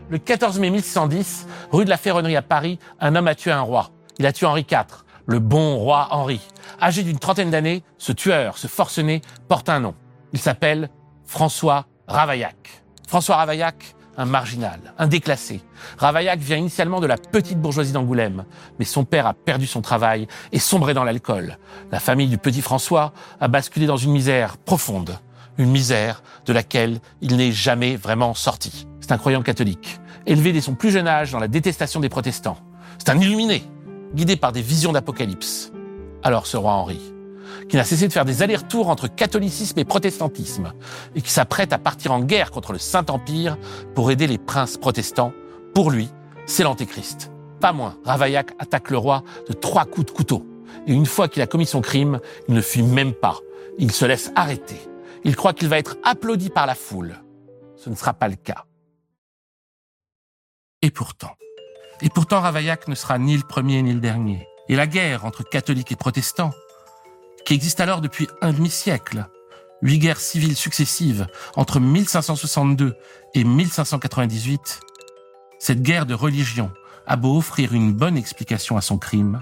Le 14 mai 1610, rue de la Ferronnerie à Paris, un homme a tué un roi. Il a tué Henri IV, le bon roi Henri. Âgé d'une trentaine d'années, ce tueur, ce forcené, porte un nom. Il s'appelle François Ravaillac. François Ravaillac, un marginal, un déclassé. Ravaillac vient initialement de la petite bourgeoisie d'Angoulême, mais son père a perdu son travail et sombré dans l'alcool. La famille du petit François a basculé dans une misère profonde, une misère de laquelle il n'est jamais vraiment sorti. C'est un croyant catholique, élevé dès son plus jeune âge dans la détestation des protestants. C'est un illuminé, guidé par des visions d'Apocalypse. Alors ce roi Henri, qui n'a cessé de faire des allers-retours entre catholicisme et protestantisme, et qui s'apprête à partir en guerre contre le Saint-Empire pour aider les princes protestants, pour lui, c'est l'Antéchrist. Pas moins, Ravaillac attaque le roi de 3 coups de couteau. Et une fois qu'il a commis son crime, il ne fuit même pas. Il se laisse arrêter. Il croit qu'il va être applaudi par la foule. Ce ne sera pas le cas. Et pourtant, Ravaillac ne sera ni le premier ni le dernier. Et la guerre entre catholiques et protestants, qui existe alors depuis un demi-siècle, 8 guerres civiles successives entre 1562 et 1598, cette guerre de religion a beau offrir une bonne explication à son crime,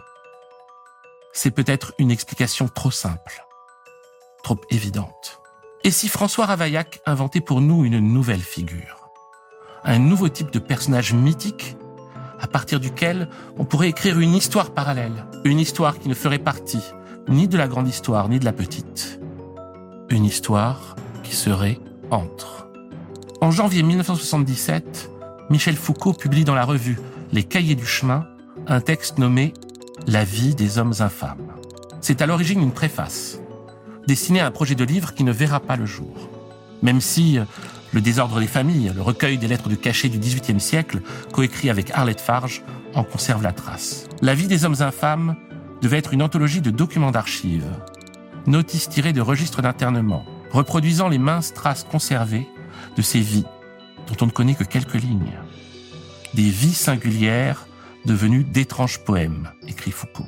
c'est peut-être une explication trop simple, trop évidente. Et si François Ravaillac inventait pour nous une nouvelle figure, un nouveau type de personnage mythique, à partir duquel on pourrait écrire une histoire parallèle, une histoire qui ne ferait partie ni de la grande histoire, ni de la petite. Une histoire qui serait entre. En janvier 1977, Michel Foucault publie dans la revue Les Cahiers du chemin un texte nommé « La vie des hommes infâmes ». C'est à l'origine une préface, destinée à un projet de livre qui ne verra pas le jour. Même si Le désordre des familles, le recueil des lettres de cachet du XVIIIe siècle, coécrit avec Arlette Farge, en conserve la trace. La vie des hommes infâmes devait être une anthologie de documents d'archives, notices tirées de registres d'internement, reproduisant les minces traces conservées de ces vies, dont on ne connaît que quelques lignes. Des vies singulières devenues d'étranges poèmes, écrit Foucault.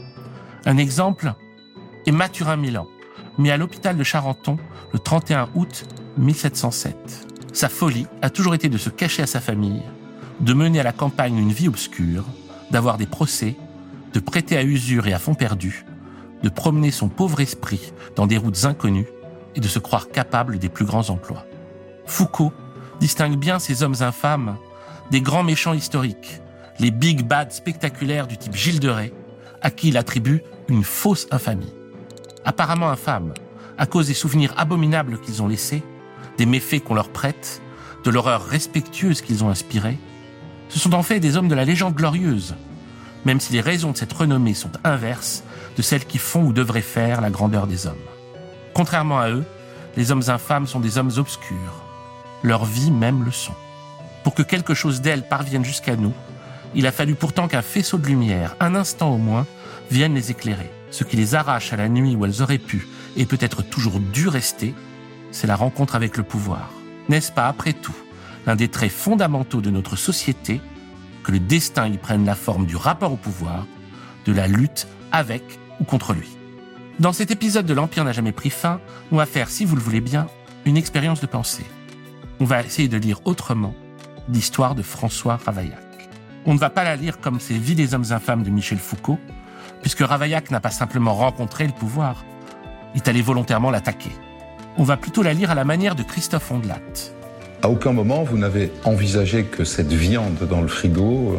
Un exemple est Mathurin Milan, mis à l'hôpital de Charenton le 31 août 1707. Sa folie a toujours été de se cacher à sa famille, de mener à la campagne une vie obscure, d'avoir des procès, de prêter à usure et à fonds perdus, de promener son pauvre esprit dans des routes inconnues et de se croire capable des plus grands emplois. Foucault distingue bien ces hommes infâmes des grands méchants historiques, les big bad spectaculaires du type Gilles de Rais, à qui il attribue une fausse infamie. Apparemment infâmes, à cause des souvenirs abominables qu'ils ont laissés, des méfaits qu'on leur prête, de l'horreur respectueuse qu'ils ont inspirée, ce sont en fait des hommes de la légende glorieuse, même si les raisons de cette renommée sont inverses de celles qui font ou devraient faire la grandeur des hommes. Contrairement à eux, les hommes infâmes sont des hommes obscurs. Leur vie même le sont. Pour que quelque chose d'elles parvienne jusqu'à nous, il a fallu pourtant qu'un faisceau de lumière, un instant au moins, vienne les éclairer. Ce qui les arrache à la nuit où elles auraient pu, et peut-être toujours dû rester, c'est la rencontre avec le pouvoir. N'est-ce pas, après tout, l'un des traits fondamentaux de notre société, que le destin y prenne la forme du rapport au pouvoir, de la lutte avec ou contre lui. Dans cet épisode de l'Empire n'a jamais pris fin, on va faire, si vous le voulez bien, une expérience de pensée. On va essayer de lire autrement l'histoire de François Ravaillac. On ne va pas la lire comme ces Vies des hommes infâmes de Michel Foucault, puisque Ravaillac n'a pas simplement rencontré le pouvoir, il est allé volontairement l'attaquer. On va plutôt la lire à la manière de Christophe Ondelat. À aucun moment, vous n'avez envisagé que cette viande dans le frigo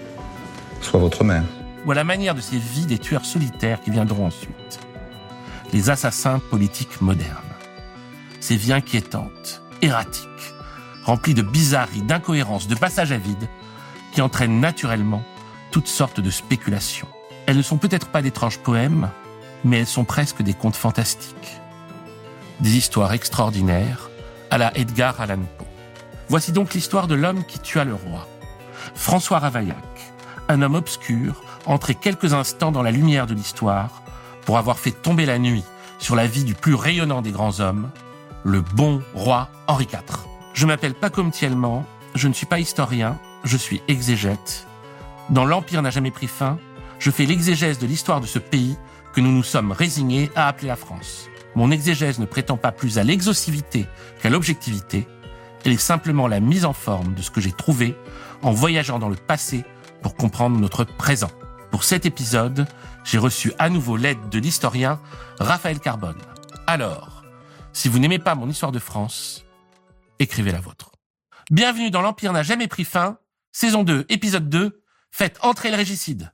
soit votre mère. Ou à la manière de ces vies des tueurs solitaires qui viendront ensuite. Les assassins politiques modernes. Ces vies inquiétantes, erratiques, remplies de bizarreries, d'incohérences, de passages à vide, qui entraînent naturellement toutes sortes de spéculations. Elles ne sont peut-être pas d'étranges poèmes, mais elles sont presque des contes fantastiques. Des histoires extraordinaires, à la Edgar Allan Poe. Voici donc l'histoire de l'homme qui tua le roi. François Ravaillac, un homme obscur, entré quelques instants dans la lumière de l'histoire pour avoir fait tomber la nuit sur la vie du plus rayonnant des grands hommes, le bon roi Henri IV. Je m'appelle Paco Mtielman, je ne suis pas historien, je suis exégète. Dans l'Empire n'a jamais pris fin, je fais l'exégèse de l'histoire de ce pays que nous nous sommes résignés à appeler la France. Mon exégèse ne prétend pas plus à l'exhaustivité qu'à l'objectivité, Elle est simplement la mise en forme de ce que j'ai trouvé en voyageant dans le passé pour comprendre notre présent. Pour cet épisode, j'ai reçu à nouveau l'aide de l'historien Raphaël Carbone. Alors, si vous n'aimez pas mon histoire de France, écrivez la vôtre. Bienvenue dans L'Empire n'a jamais pris fin, saison 2, épisode 2, faites entrer le régicide.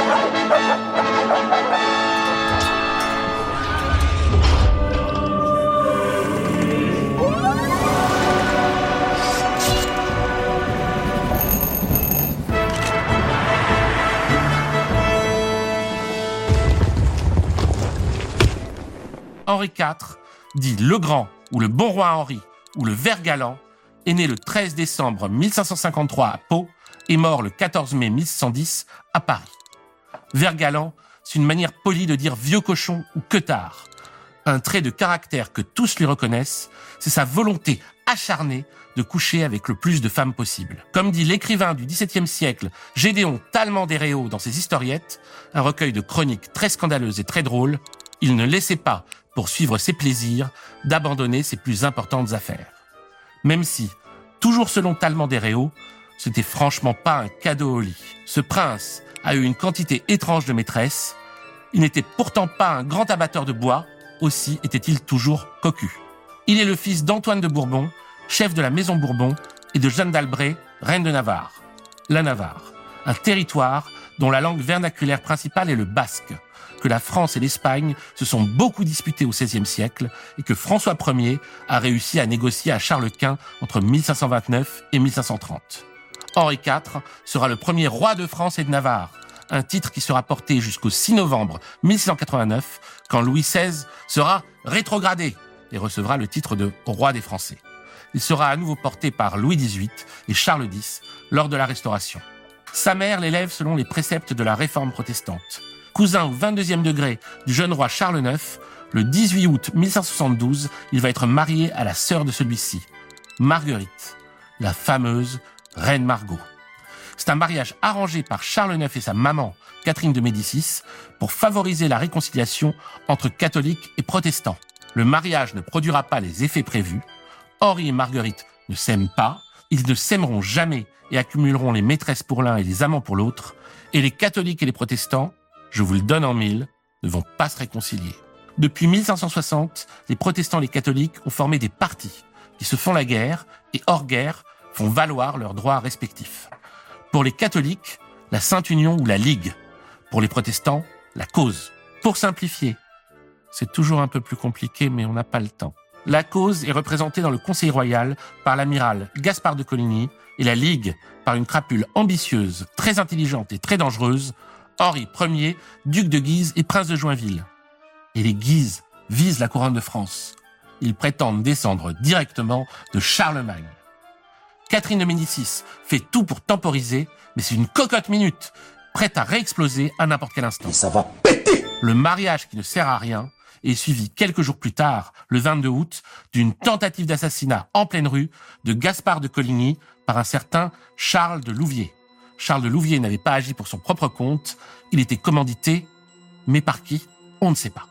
Henri IV, dit le Grand, ou le Bon Roi Henri, ou le Vert Galant, est né le 13 décembre 1553 à Pau et mort le 14 mai 1610 à Paris. Vert Galant, c'est une manière polie de dire vieux cochon ou queutard. Un trait de caractère que tous lui reconnaissent, c'est sa volonté acharnée de coucher avec le plus de femmes possible. Comme dit l'écrivain du XVIIe siècle, Gédéon Talleyrand des Réaux dans ses historiettes, un recueil de chroniques très scandaleuses et très drôles, il ne laissait pas, pour suivre ses plaisirs, d'abandonner ses plus importantes affaires. Même si, toujours selon Talleyrand des Réaux, c'était franchement pas un cadeau au lit. Ce prince a eu une quantité étrange de maîtresses, il n'était pourtant pas un grand abatteur de bois, aussi était-il toujours cocu. Il est le fils d'Antoine de Bourbon, chef de la maison Bourbon, et de Jeanne d'Albret, reine de Navarre. La Navarre, un territoire dont la langue vernaculaire principale est le basque, que la France et l'Espagne se sont beaucoup disputés au XVIe siècle et que François Ier a réussi à négocier à Charles Quint entre 1529 et 1530. Henri IV sera le premier roi de France et de Navarre, un titre qui sera porté jusqu'au 6 novembre 1689, quand Louis XVI sera rétrogradé et recevra le titre de roi des Français. Il sera à nouveau porté par Louis XVIII et Charles X lors de la Restauration. Sa mère l'élève selon les préceptes de la Réforme protestante. Cousin au 22e degré du jeune roi Charles IX, le 18 août 1572, il va être marié à la sœur de celui-ci, Marguerite, la fameuse reine Margot. C'est un mariage arrangé par Charles IX et sa maman, Catherine de Médicis, pour favoriser la réconciliation entre catholiques et protestants. Le mariage ne produira pas les effets prévus. Henri et Marguerite ne s'aiment pas, ils ne s'aimeront jamais et accumuleront les maîtresses pour l'un et les amants pour l'autre, et les catholiques et les protestants, je vous le donne en mille, ne vont pas se réconcilier. Depuis 1560, les protestants et les catholiques ont formé des partis qui se font la guerre et hors guerre font valoir leurs droits respectifs. Pour les catholiques, la Sainte Union ou la Ligue. Pour les protestants, la cause. Pour simplifier, c'est toujours un peu plus compliqué, mais on n'a pas le temps. La cause est représentée dans le Conseil royal par l'amiral Gaspard de Coligny et la Ligue par une crapule ambitieuse, très intelligente et très dangereuse, Henri Ier, duc de Guise et prince de Joinville. Et les Guises visent la couronne de France. Ils prétendent descendre directement de Charlemagne. Catherine de Médicis fait tout pour temporiser, mais c'est une cocotte minute, prête à réexploser à n'importe quel instant. Et ça va péter! Le mariage qui ne sert à rien est suivi quelques jours plus tard, le 22 août, d'une tentative d'assassinat en pleine rue de Gaspard de Coligny par un certain Charles de Louviers. Charles de Louviers n'avait pas agi pour son propre compte, il était commandité, mais par qui, on ne sait pas.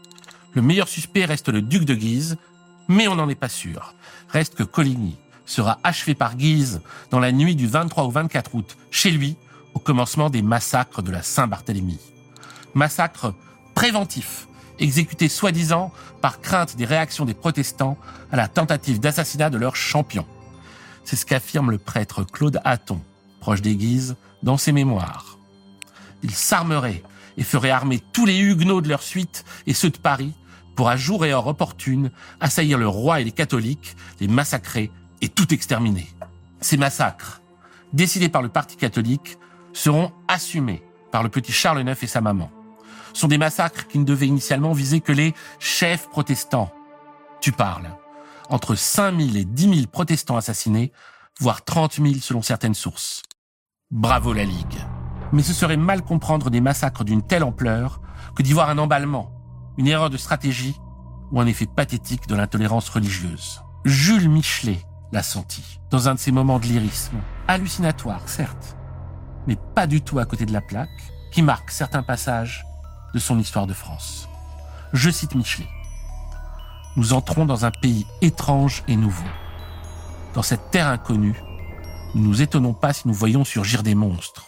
Le meilleur suspect reste le duc de Guise, mais on n'en est pas sûr. Reste que Coligny sera achevé par Guise dans la nuit du 23 au 24 août, chez lui, au commencement des massacres de la Saint-Barthélemy. Massacres préventifs, exécutés soi-disant par crainte des réactions des protestants à la tentative d'assassinat de leur champion. C'est ce qu'affirme le prêtre Claude Hatton, proche des Guises, dans ses mémoires. Il s'armerait et ferait armer tous les huguenots de leur suite et ceux de Paris pour, à jour et heure opportune, assaillir le roi et les catholiques, les massacrer et tout exterminer. Ces massacres, décidés par le parti catholique, seront assumés par le petit Charles IX et sa maman. Ce sont des massacres qui ne devaient initialement viser que les chefs protestants. Tu parles. Entre 5 000 et 10 000 protestants assassinés, voire 30 000 selon certaines sources. Bravo la Ligue. Mais ce serait mal comprendre des massacres d'une telle ampleur que d'y voir un emballement, une erreur de stratégie ou un effet pathétique de l'intolérance religieuse. Jules Michelet l'a senti, dans un de ces moments de lyrisme, hallucinatoire certes, mais pas du tout à côté de la plaque, qui marque certains passages de son histoire de France. Je cite Michelet. « Nous entrons dans un pays étrange et nouveau. dans cette terre inconnue, ne nous étonnons pas si nous voyons surgir des monstres.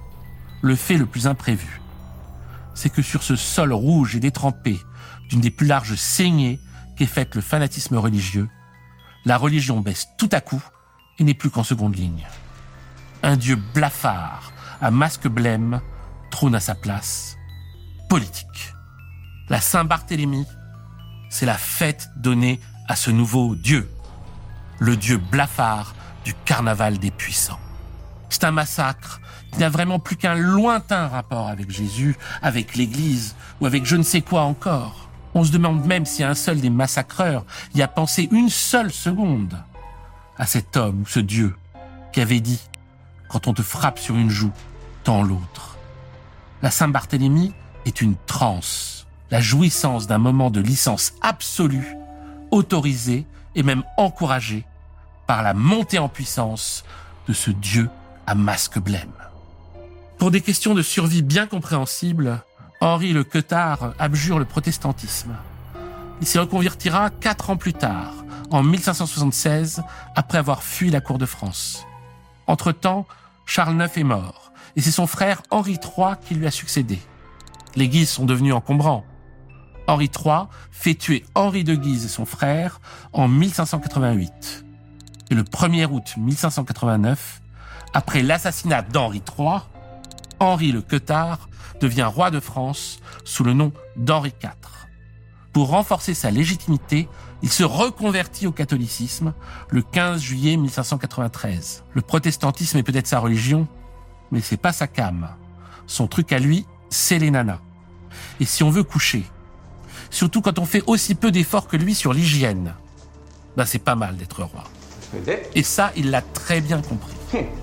Le fait le plus imprévu, c'est que sur ce sol rouge et détrempé d'une des plus larges saignées qu'ait faite le fanatisme religieux, la religion baisse tout à coup et n'est plus qu'en seconde ligne. Un dieu blafard, à masque blême, trône à sa place. Politique. La Saint-Barthélemy, c'est la fête donnée à ce nouveau dieu. Le dieu blafard du carnaval des puissants. C'est un massacre qui n'a vraiment plus qu'un lointain rapport avec Jésus, avec l'Église ou avec je ne sais quoi encore. On se demande même si un seul des massacreurs y a pensé une seule seconde à cet homme ou ce Dieu qui avait dit « Quand on te frappe sur une joue, tends l'autre ». La Saint-Barthélemy est une transe, la jouissance d'un moment de licence absolue, autorisée et même encouragée par la montée en puissance de ce Dieu à masque blême. Pour des questions de survie bien compréhensibles, Henri le Queutard abjure le protestantisme. Il s'y reconvertira 4 ans plus tard, en 1576, après avoir fui la cour de France. Entre-temps, Charles IX est mort, et c'est son frère Henri III qui lui a succédé. Les Guises sont devenus encombrants. Henri III fait tuer Henri de Guise et son frère en 1588. Et le 1er août 1589, après l'assassinat d'Henri III, Henri le Queutard devient roi de France sous le nom d'Henri IV. Pour renforcer sa légitimité, il se reconvertit au catholicisme le 15 juillet 1593. Le protestantisme est peut-être sa religion, mais c'est pas sa came. Son truc à lui, c'est les nanas. Et si on veut coucher, surtout quand on fait aussi peu d'efforts que lui sur l'hygiène, c'est pas mal d'être roi. Et ça, il l'a très bien compris.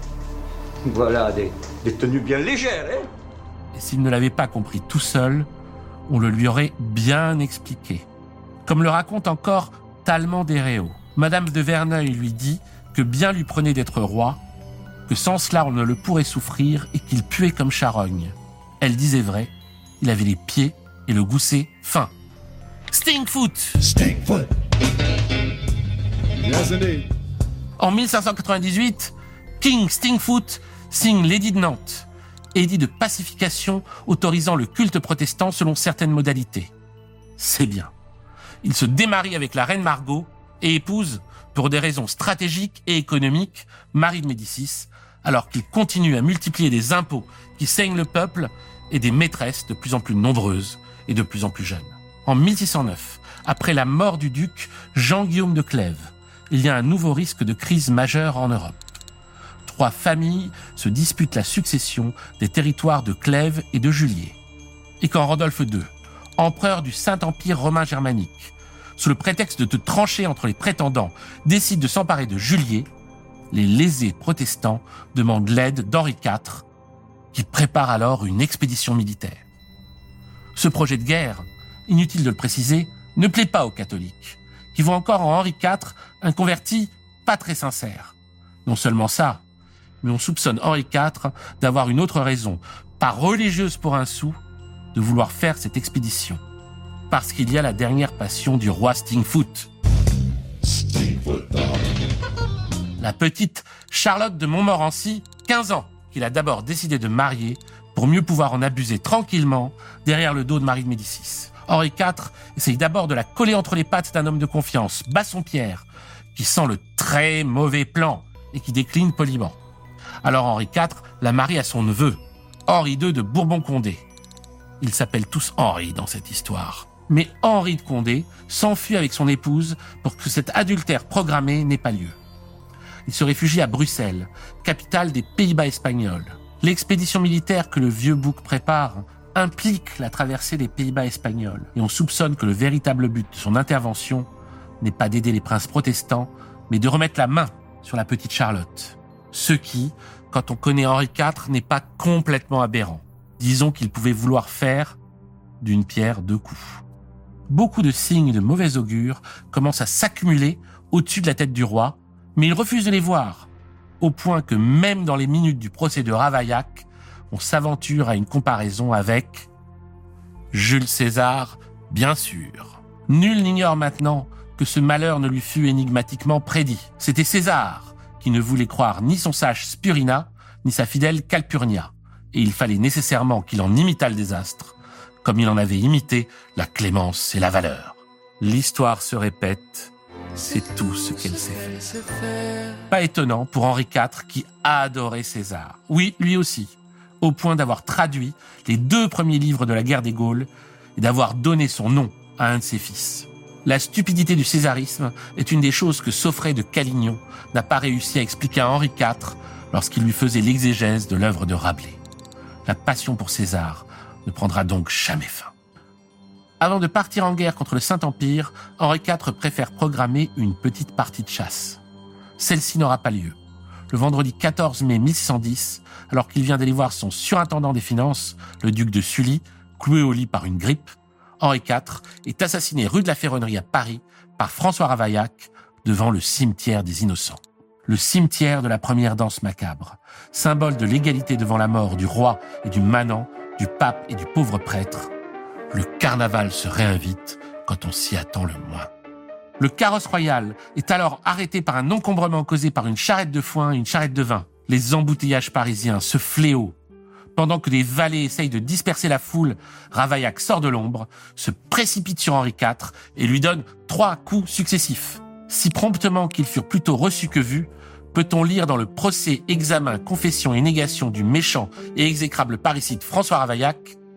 Voilà des tenues bien légères, hein? Et s'il ne l'avait pas compris tout seul, on le lui aurait bien expliqué. Comme le raconte encore Tallemant des Réaux. Madame de Verneuil lui dit que bien lui prenait d'être roi, que sans cela on ne le pourrait souffrir et qu'il puait comme charogne. Elle disait vrai, il avait les pieds et le gousset fin. Stinkfoot! Stinkfoot! Yes, indeed. En 1598, King Stinkfoot signe l'édit de Nantes, édit de pacification autorisant le culte protestant selon certaines modalités. C'est bien. Il se démarie avec la reine Margot et épouse, pour des raisons stratégiques et économiques, Marie de Médicis, alors qu'il continue à multiplier des impôts qui saignent le peuple et des maîtresses de plus en plus nombreuses et de plus en plus jeunes. En 1609, après la mort du duc Jean-Guillaume de Clèves, il y a un nouveau risque de crise majeure en Europe. 3 familles se disputent la succession des territoires de Clèves et de Juliers. Et quand Rodolphe II, empereur du Saint-Empire romain germanique, sous le prétexte de trancher entre les prétendants, décide de s'emparer de Juliers, les lésés protestants demandent l'aide d'Henri IV, qui prépare alors une expédition militaire. Ce projet de guerre, inutile de le préciser, ne plaît pas aux catholiques, qui voient encore en Henri IV un converti pas très sincère. Non seulement ça, mais on soupçonne Henri IV d'avoir une autre raison, pas religieuse pour un sou, de vouloir faire cette expédition. Parce qu'il y a la dernière passion du roi Stinkfoot. La petite Charlotte de Montmorency, 15 ans, qu'il a d'abord décidé de marier pour mieux pouvoir en abuser tranquillement derrière le dos de Marie de Médicis. Henri IV essaye d'abord de la coller entre les pattes d'un homme de confiance, Bassompierre, qui sent le très mauvais plan et qui décline poliment. Alors Henri IV la marie à son neveu, Henri II de Bourbon-Condé. Ils s'appellent tous Henri dans cette histoire. Mais Henri de Condé s'enfuit avec son épouse pour que cet adultère programmé n'ait pas lieu. Il se réfugie à Bruxelles, capitale des Pays-Bas espagnols. L'expédition militaire que le vieux bouc prépare implique la traversée des Pays-Bas espagnols. Et on soupçonne que le véritable but de son intervention n'est pas d'aider les princes protestants, mais de remettre la main sur la petite Charlotte. Ce qui, quand on connaît Henri IV, n'est pas complètement aberrant. Disons qu'il pouvait vouloir faire d'une pierre 2 coups. Beaucoup de signes de mauvais augure commencent à s'accumuler au-dessus de la tête du roi, mais il refuse de les voir, au point que même dans les minutes du procès de Ravaillac, on s'aventure à une comparaison avec Jules César, bien sûr. Nul n'ignore maintenant que ce malheur ne lui fût énigmatiquement prédit. C'était César qui ne voulait croire ni son sage Spurina, ni sa fidèle Calpurnia. Et il fallait nécessairement qu'il en imitât le désastre, comme il en avait imité la clémence et la valeur. L'histoire se répète, c'est tout ce qu'elle sait faire. Pas étonnant pour Henri IV qui adorait César. Oui, lui aussi, au point d'avoir traduit les 2 premiers livres de la guerre des Gaules et d'avoir donné son nom à un de ses fils. La stupidité du césarisme est une des choses que Sauffret de Calignon n'a pas réussi à expliquer à Henri IV lorsqu'il lui faisait l'exégèse de l'œuvre de Rabelais. La passion pour César ne prendra donc jamais fin. Avant de partir en guerre contre le Saint-Empire, Henri IV préfère programmer une petite partie de chasse. Celle-ci n'aura pas lieu. Le vendredi 14 mai 1610, alors qu'il vient d'aller voir son surintendant des finances, le duc de Sully, cloué au lit par une grippe, Henri IV est assassiné rue de la Ferronnerie à Paris par François Ravaillac devant le cimetière des Innocents. Le cimetière de la première danse macabre, symbole de l'égalité devant la mort du roi et du manant, du pape et du pauvre prêtre. Le carnaval se réinvite quand on s'y attend le moins. Le carrosse royal est alors arrêté par un encombrement causé par une charrette de foin et une charrette de vin. Les embouteillages parisiens, ce fléau. Pendant que des valets essayent de disperser la foule, Ravaillac sort de l'ombre, se précipite sur Henri IV et lui donne 3 coups successifs. Si promptement qu'ils furent plutôt reçus que vus, peut-on lire dans le procès, examen, confession et négation du méchant et exécrable parricide François Ravaillac.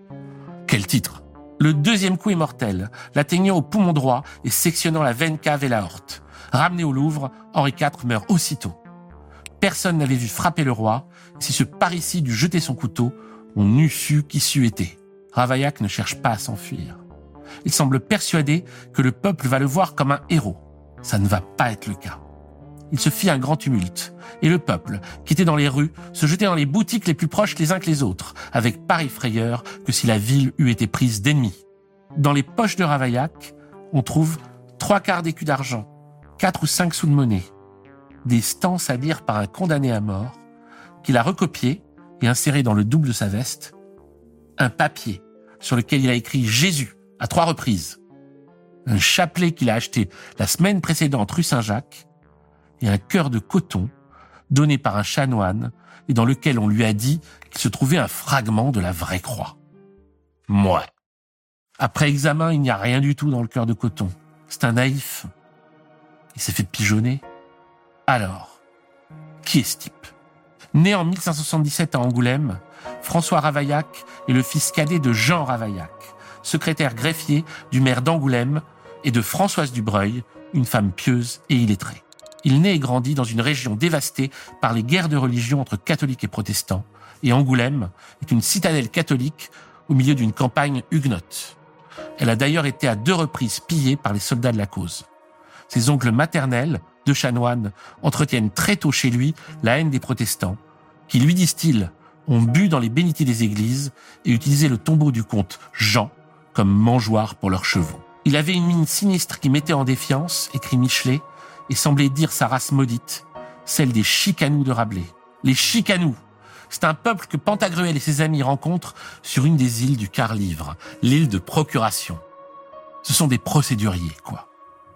Quel titre! Le 2e coup est mortel, l'atteignant au poumon droit et sectionnant la veine cave et l'aorte. Ramené au Louvre, Henri IV meurt aussitôt. Personne n'avait vu frapper le roi. Si ce parricide eût jeté son couteau, on eût su qui c'eût été. Ravaillac ne cherche pas à s'enfuir. Il semble persuadé que le peuple va le voir comme un héros. Ça ne va pas être le cas. Il se fit un grand tumulte, et le peuple, qui était dans les rues, se jetait dans les boutiques les plus proches les uns que les autres, avec pareille frayeur que si la ville eût été prise d'ennemis. Dans les poches de Ravaillac, on trouve 3/4 d'écus d'argent, 4 ou 5 sous de monnaie, des stances à lire par un condamné à mort, qu'il a recopié et inséré dans le double de sa veste, un papier sur lequel il a écrit Jésus à 3 reprises, un chapelet qu'il a acheté la semaine précédente rue Saint-Jacques, et un cœur de coton donné par un chanoine et dans lequel on lui a dit qu'il se trouvait un fragment de la vraie croix. Moi. Après examen, il n'y a rien du tout dans le cœur de coton. C'est un naïf. Il s'est fait pigeonner. Alors, qui est ce type? Né en 1577 à Angoulême, François Ravaillac est le fils cadet de Jean Ravaillac, secrétaire greffier du maire d'Angoulême et de Françoise Dubreuil, une femme pieuse et illettrée. Il naît et grandit dans une région dévastée par les guerres de religion entre catholiques et protestants, et Angoulême est une citadelle catholique au milieu d'une campagne huguenote. Elle a d'ailleurs été à 2 reprises pillée par les soldats de la cause. Ses oncles maternels, 2 chanoines, entretiennent très tôt chez lui la haine des protestants, qui, lui disent-ils, ont bu dans les bénitiers des églises et utilisé le tombeau du comte Jean comme mangeoire pour leurs chevaux. Il avait une mine sinistre qui mettait en défiance, écrit Michelet, et semblait dire sa race maudite, celle des Chicanous de Rabelais. Les Chicanous, c'est un peuple que Pantagruel et ses amis rencontrent sur une des îles du Quart-Livre, l'île de Procuration. Ce sont des procéduriers, quoi.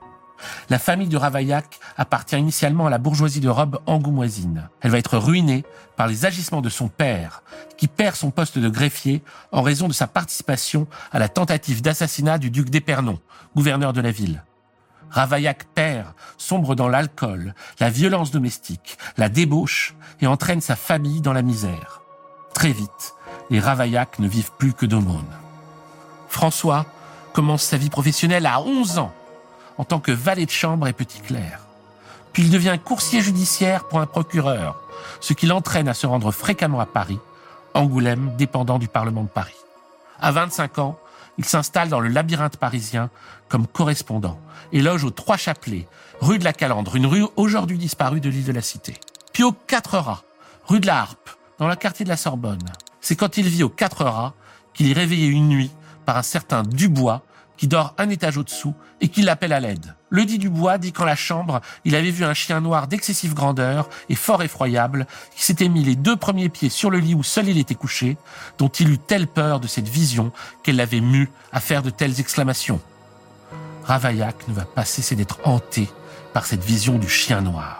La famille de Ravaillac appartient initialement à la bourgeoisie de robe angoumoisine. Elle va être ruinée par les agissements de son père, qui perd son poste de greffier en raison de sa participation à la tentative d'assassinat du duc d'Épernon, gouverneur de la ville. Ravaillac père sombre dans l'alcool, la violence domestique, la débauche et entraîne sa famille dans la misère. Très vite, les Ravaillac ne vivent plus que d'aumônes. François commence sa vie professionnelle à 11 ans en tant que valet de chambre et petit clerc. Puis il devient coursier judiciaire pour un procureur, ce qui l'entraîne à se rendre fréquemment à Paris, Angoulême dépendant du Parlement de Paris. À 25 ans, il s'installe dans le labyrinthe parisien comme correspondant et loge aux 3 Chapelets, rue de la Calandre, une rue aujourd'hui disparue de l'île de la Cité. Puis aux 4 Rats, rue de la Harpe, dans le quartier de la Sorbonne. C'est quand il vit aux 4 Rats qu'il est réveillé une nuit par un certain Dubois qui dort un étage au-dessous et qui l'appelle à l'aide. Le dit Dubois dit qu'en la chambre, il avait vu un chien noir d'excessive grandeur et fort effroyable qui s'était mis les 2 premiers pieds sur le lit où seul il était couché, dont il eut telle peur de cette vision qu'elle l'avait mu à faire de telles exclamations. Ravaillac ne va pas cesser d'être hanté par cette vision du chien noir.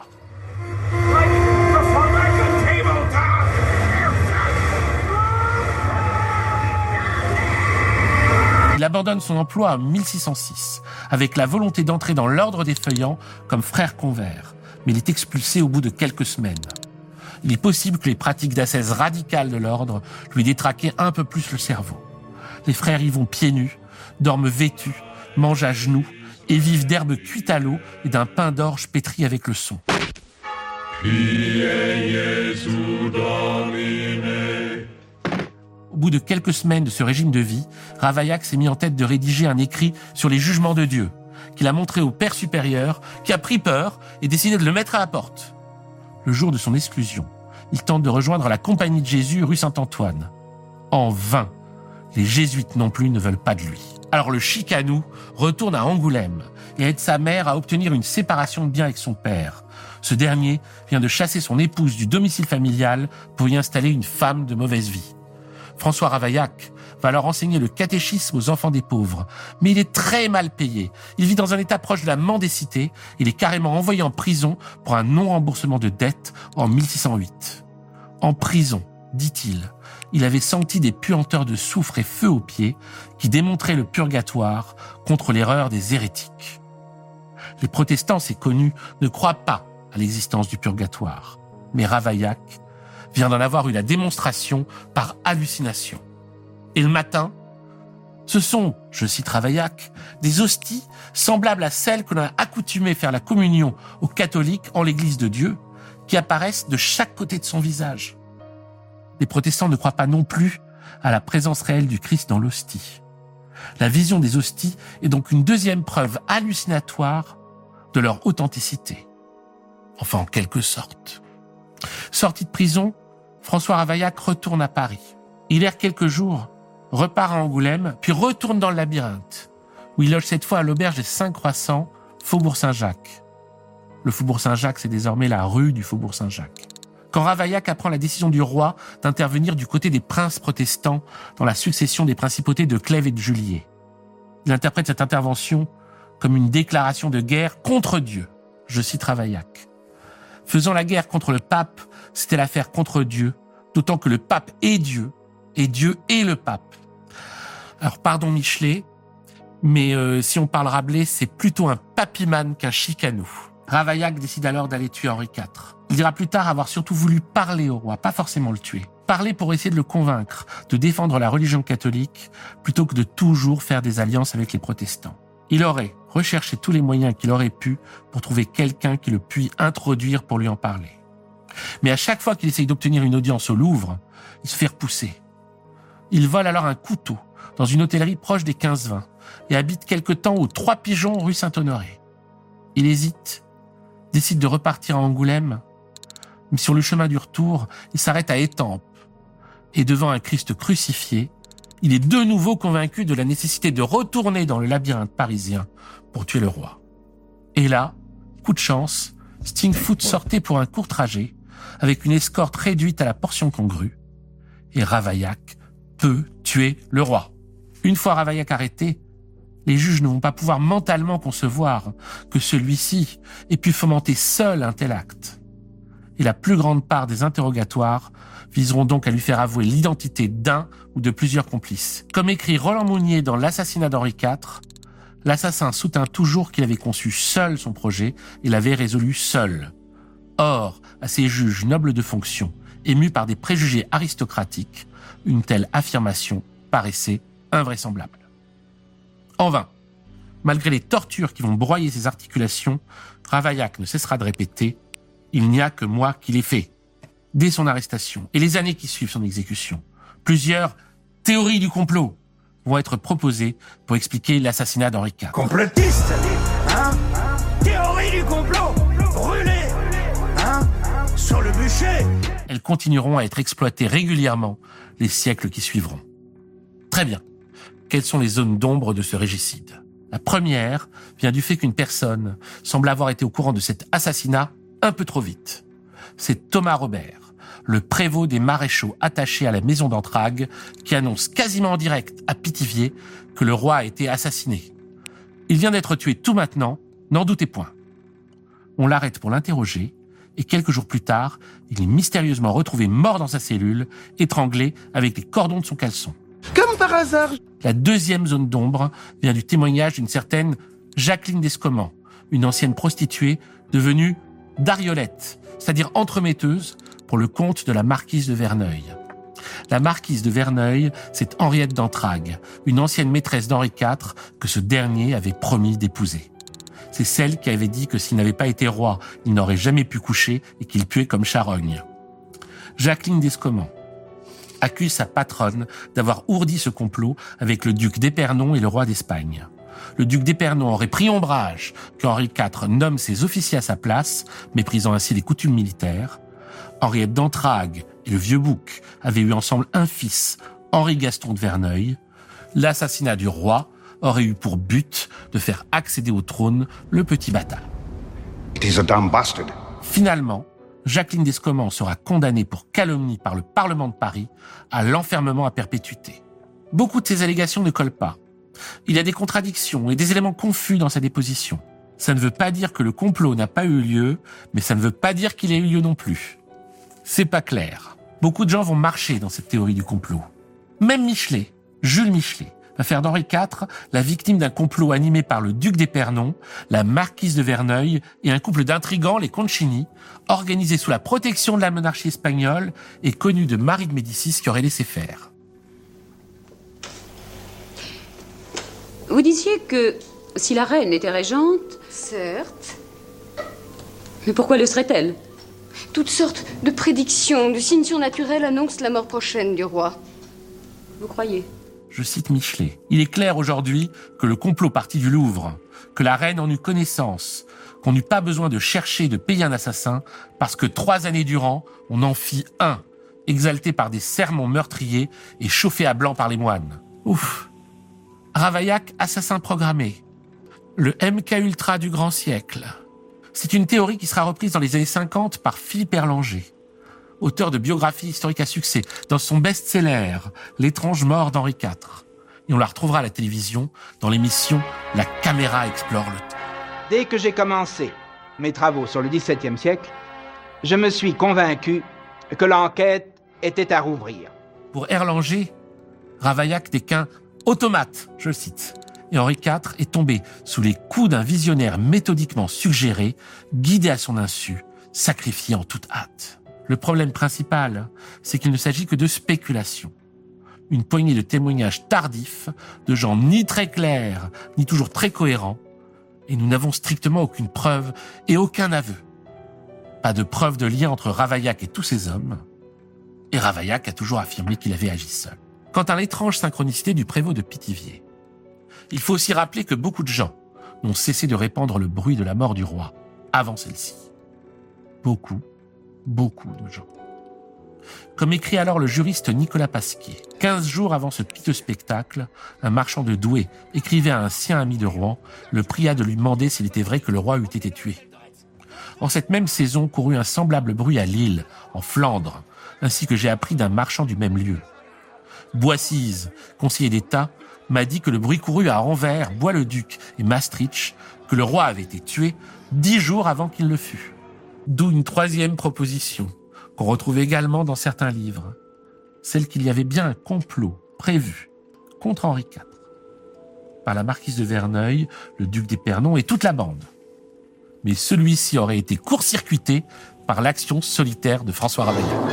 Il abandonne son emploi en 1606, avec la volonté d'entrer dans l'ordre des Feuillants comme frère convers, mais il est expulsé au bout de quelques semaines. Il est possible que les pratiques d'ascèse radicales de l'ordre lui détraquaient un peu plus le cerveau. Les frères y vont pieds nus, dorment vêtus, mangent à genoux et vivent d'herbes cuites à l'eau et d'un pain d'orge pétri avec le son. Au bout de quelques semaines de ce régime de vie, Ravaillac s'est mis en tête de rédiger un écrit sur les jugements de Dieu, qu'il a montré au père supérieur, qui a pris peur et décidé de le mettre à la porte. Le jour de son exclusion, il tente de rejoindre la Compagnie de Jésus rue Saint-Antoine. En vain, les jésuites non plus ne veulent pas de lui. Alors le chicanou retourne à Angoulême et aide sa mère à obtenir une séparation de biens avec son père. Ce dernier vient de chasser son épouse du domicile familial pour y installer une femme de mauvaise vie. François Ravaillac va alors enseigner le catéchisme aux enfants des pauvres, mais il est très mal payé. Il vit dans un état proche de la mendicité. Il est carrément envoyé en prison pour un non-remboursement de dettes en 1608. En prison, dit-il, il avait senti des puanteurs de soufre et feu aux pieds qui démontraient le purgatoire contre l'erreur des hérétiques. Les protestants, c'est connu, ne croient pas à l'existence du purgatoire. Mais Ravaillac vient d'en avoir eu la démonstration par hallucination. Et le matin, ce sont, je cite Ravaillac, des hosties semblables à celles que l'on a accoutumé faire la communion aux catholiques en l'église de Dieu, qui apparaissent de chaque côté de son visage. Les protestants ne croient pas non plus à la présence réelle du Christ dans l'hostie. La vision des hosties est donc une deuxième preuve hallucinatoire de leur authenticité. Enfin, en quelque sorte. Sorti de prison, François Ravaillac retourne à Paris. Il erre quelques jours, repart à Angoulême, puis retourne dans le labyrinthe, où il loge cette fois à l'auberge des 5 Croissants, Faubourg Saint-Jacques. Le Faubourg Saint-Jacques, c'est désormais la rue du Faubourg Saint-Jacques. Quand Ravaillac apprend la décision du roi d'intervenir du côté des princes protestants dans la succession des principautés de Clèves et de Juliers, il interprète cette intervention comme une déclaration de guerre contre Dieu. Je cite Ravaillac. Faisant la guerre contre le pape, c'était l'affaire contre Dieu, d'autant que le pape est Dieu, et Dieu est le pape. Alors, pardon Michelet, mais si on parle Rabelais, c'est plutôt un papimane qu'un chicanou. Ravaillac décide alors d'aller tuer Henri IV. Il dira plus tard avoir surtout voulu parler au roi, pas forcément le tuer. Parler pour essayer de le convaincre de défendre la religion catholique, plutôt que de toujours faire des alliances avec les protestants. Il aurait recherché tous les moyens qu'il aurait pu pour trouver quelqu'un qui le puisse introduire pour lui en parler. Mais à chaque fois qu'il essaye d'obtenir une audience au Louvre, il se fait repousser. Il vole alors un couteau dans une hôtellerie proche des 15-20 et habite quelque temps aux 3 Pigeons rue Saint-Honoré. Il hésite, décide de repartir à Angoulême, mais sur le chemin du retour, il s'arrête à Étampes et devant un Christ crucifié, il est de nouveau convaincu de la nécessité de retourner dans le labyrinthe parisien pour tuer le roi. Et là, coup de chance, Stingfoot sortait pour un court trajet, avec une escorte réduite à la portion congrue, et Ravaillac peut tuer le roi. Une fois Ravaillac arrêté, les juges ne vont pas pouvoir mentalement concevoir que celui-ci ait pu fomenter seul un tel acte. Et la plus grande part des interrogatoires viseront donc à lui faire avouer l'identité d'un ou de plusieurs complices. Comme écrit Roland Mounier dans L'assassinat d'Henri IV, l'assassin soutint toujours qu'il avait conçu seul son projet et l'avait résolu seul. Or, à ces juges nobles de fonction, émus par des préjugés aristocratiques, une telle affirmation paraissait invraisemblable. En vain. Malgré les tortures qui vont broyer ses articulations, Ravaillac ne cessera de répéter « Il n'y a que moi qui l'ai fait ». Dès son arrestation et les années qui suivent son exécution, plusieurs théories du complot vont être proposées pour expliquer l'assassinat d'Henri IV. Complotiste, hein? Théorie du complot, brûlé, hein? Sur le bûcher. Elles continueront à être exploitées régulièrement les siècles qui suivront. Très bien. Quelles sont les zones d'ombre de ce régicide? La première vient du fait qu'une personne semble avoir été au courant de cet assassinat un peu trop vite. C'est Thomas Robert, le prévôt des maréchaux attachés à la maison d'Entragues, qui annonce quasiment en direct à Pithiviers que le roi a été assassiné. Il vient d'être tué tout maintenant, n'en doutez point. On l'arrête pour l'interroger, et quelques jours plus tard, il est mystérieusement retrouvé mort dans sa cellule, étranglé avec les cordons de son caleçon. Comme par hasard. La deuxième zone d'ombre vient du témoignage d'une certaine Jacqueline d'Escomment, une ancienne prostituée devenue Dariolette, c'est-à-dire entremetteuse pour le compte de la marquise de Verneuil. La marquise de Verneuil, c'est Henriette d'Entragues, une ancienne maîtresse d'Henri IV que ce dernier avait promis d'épouser. C'est celle qui avait dit que s'il n'avait pas été roi, il n'aurait jamais pu coucher et qu'il puait comme charogne. Jacqueline d'Escomment accuse sa patronne d'avoir ourdi ce complot avec le duc d'Épernon et le roi d'Espagne. Le duc d'Épernon aurait pris ombrage qu'Henri IV nomme ses officiers à sa place, méprisant ainsi les coutumes militaires. Henriette d'Entragues et le vieux bouc avaient eu ensemble un fils, Henri-Gaston de Verneuil. L'assassinat du roi aurait eu pour but de faire accéder au trône le petit bâtard. It is a damn bastard. Finalement, Jacqueline d'Escomment sera condamnée pour calomnie par le Parlement de Paris à l'enfermement à perpétuité. Beaucoup de ces allégations ne collent pas. Il y a des contradictions et des éléments confus dans sa déposition. Ça ne veut pas dire que le complot n'a pas eu lieu, mais ça ne veut pas dire qu'il ait eu lieu non plus. C'est pas clair. Beaucoup de gens vont marcher dans cette théorie du complot. Même Michelet, Jules Michelet, va faire d'Henri IV la victime d'un complot animé par le duc d'Épernon, la marquise de Verneuil et un couple d'intrigants, les Concini, organisé sous la protection de la monarchie espagnole et connu de Marie de Médicis qui aurait laissé faire. Vous disiez que si la reine était régente... Certes. Mais pourquoi le serait-elle? Toutes sortes de prédictions, de signes surnaturels annoncent la mort prochaine du roi. Vous croyez? Je cite Michelet. Il est clair aujourd'hui que le complot partit du Louvre, que la reine en eut connaissance, qu'on n'eut pas besoin de chercher et de payer un assassin, parce que 3 années durant, on en fit un, exalté par des sermons meurtriers et chauffé à blanc par les moines. Ouf. Ravaillac, assassin programmé. Le MK Ultra du grand siècle. C'est une théorie qui sera reprise dans les années 50 par Philippe Erlanger, auteur de biographies historiques à succès, dans son best-seller « L'étrange mort d'Henri IV ». Et on la retrouvera à la télévision dans l'émission « La caméra explore le temps ». Dès que j'ai commencé mes travaux sur le XVIIe siècle, je me suis convaincu que l'enquête était à rouvrir. Pour Erlanger, Ravaillac n'est qu'un automate, je le cite. Et Henri IV est tombé sous les coups d'un visionnaire méthodiquement suggéré, guidé à son insu, sacrifié en toute hâte. Le problème principal, c'est qu'il ne s'agit que de spéculation. Une poignée de témoignages tardifs, de gens ni très clairs, ni toujours très cohérents, et nous n'avons strictement aucune preuve et aucun aveu. Pas de preuve de lien entre Ravaillac et tous ces hommes, et Ravaillac a toujours affirmé qu'il avait agi seul. Quant à l'étrange synchronicité du prévôt de Pithiviers, il faut aussi rappeler que beaucoup de gens n'ont cessé de répandre le bruit de la mort du roi avant celle-ci. Beaucoup de gens. Comme écrit alors le juriste Nicolas Pasquier, 15 jours avant ce piteux spectacle, un marchand de Douai écrivait à un sien ami de Rouen, le pria de lui demander s'il était vrai que le roi eût été tué. En cette même saison courut un semblable bruit à Lille, en Flandre, ainsi que j'ai appris d'un marchand du même lieu. Boissise, conseiller d'État, m'a dit que le bruit courut à Anvers, Bois-le-Duc et Maastricht, que le roi avait été tué 10 jours avant qu'il le fût. D'où une troisième proposition, qu'on retrouve également dans certains livres, celle qu'il y avait bien un complot prévu contre Henri IV, par la marquise de Verneuil, le duc d'Épernon et toute la bande. Mais celui-ci aurait été court-circuité par l'action solitaire de François Ravaillac.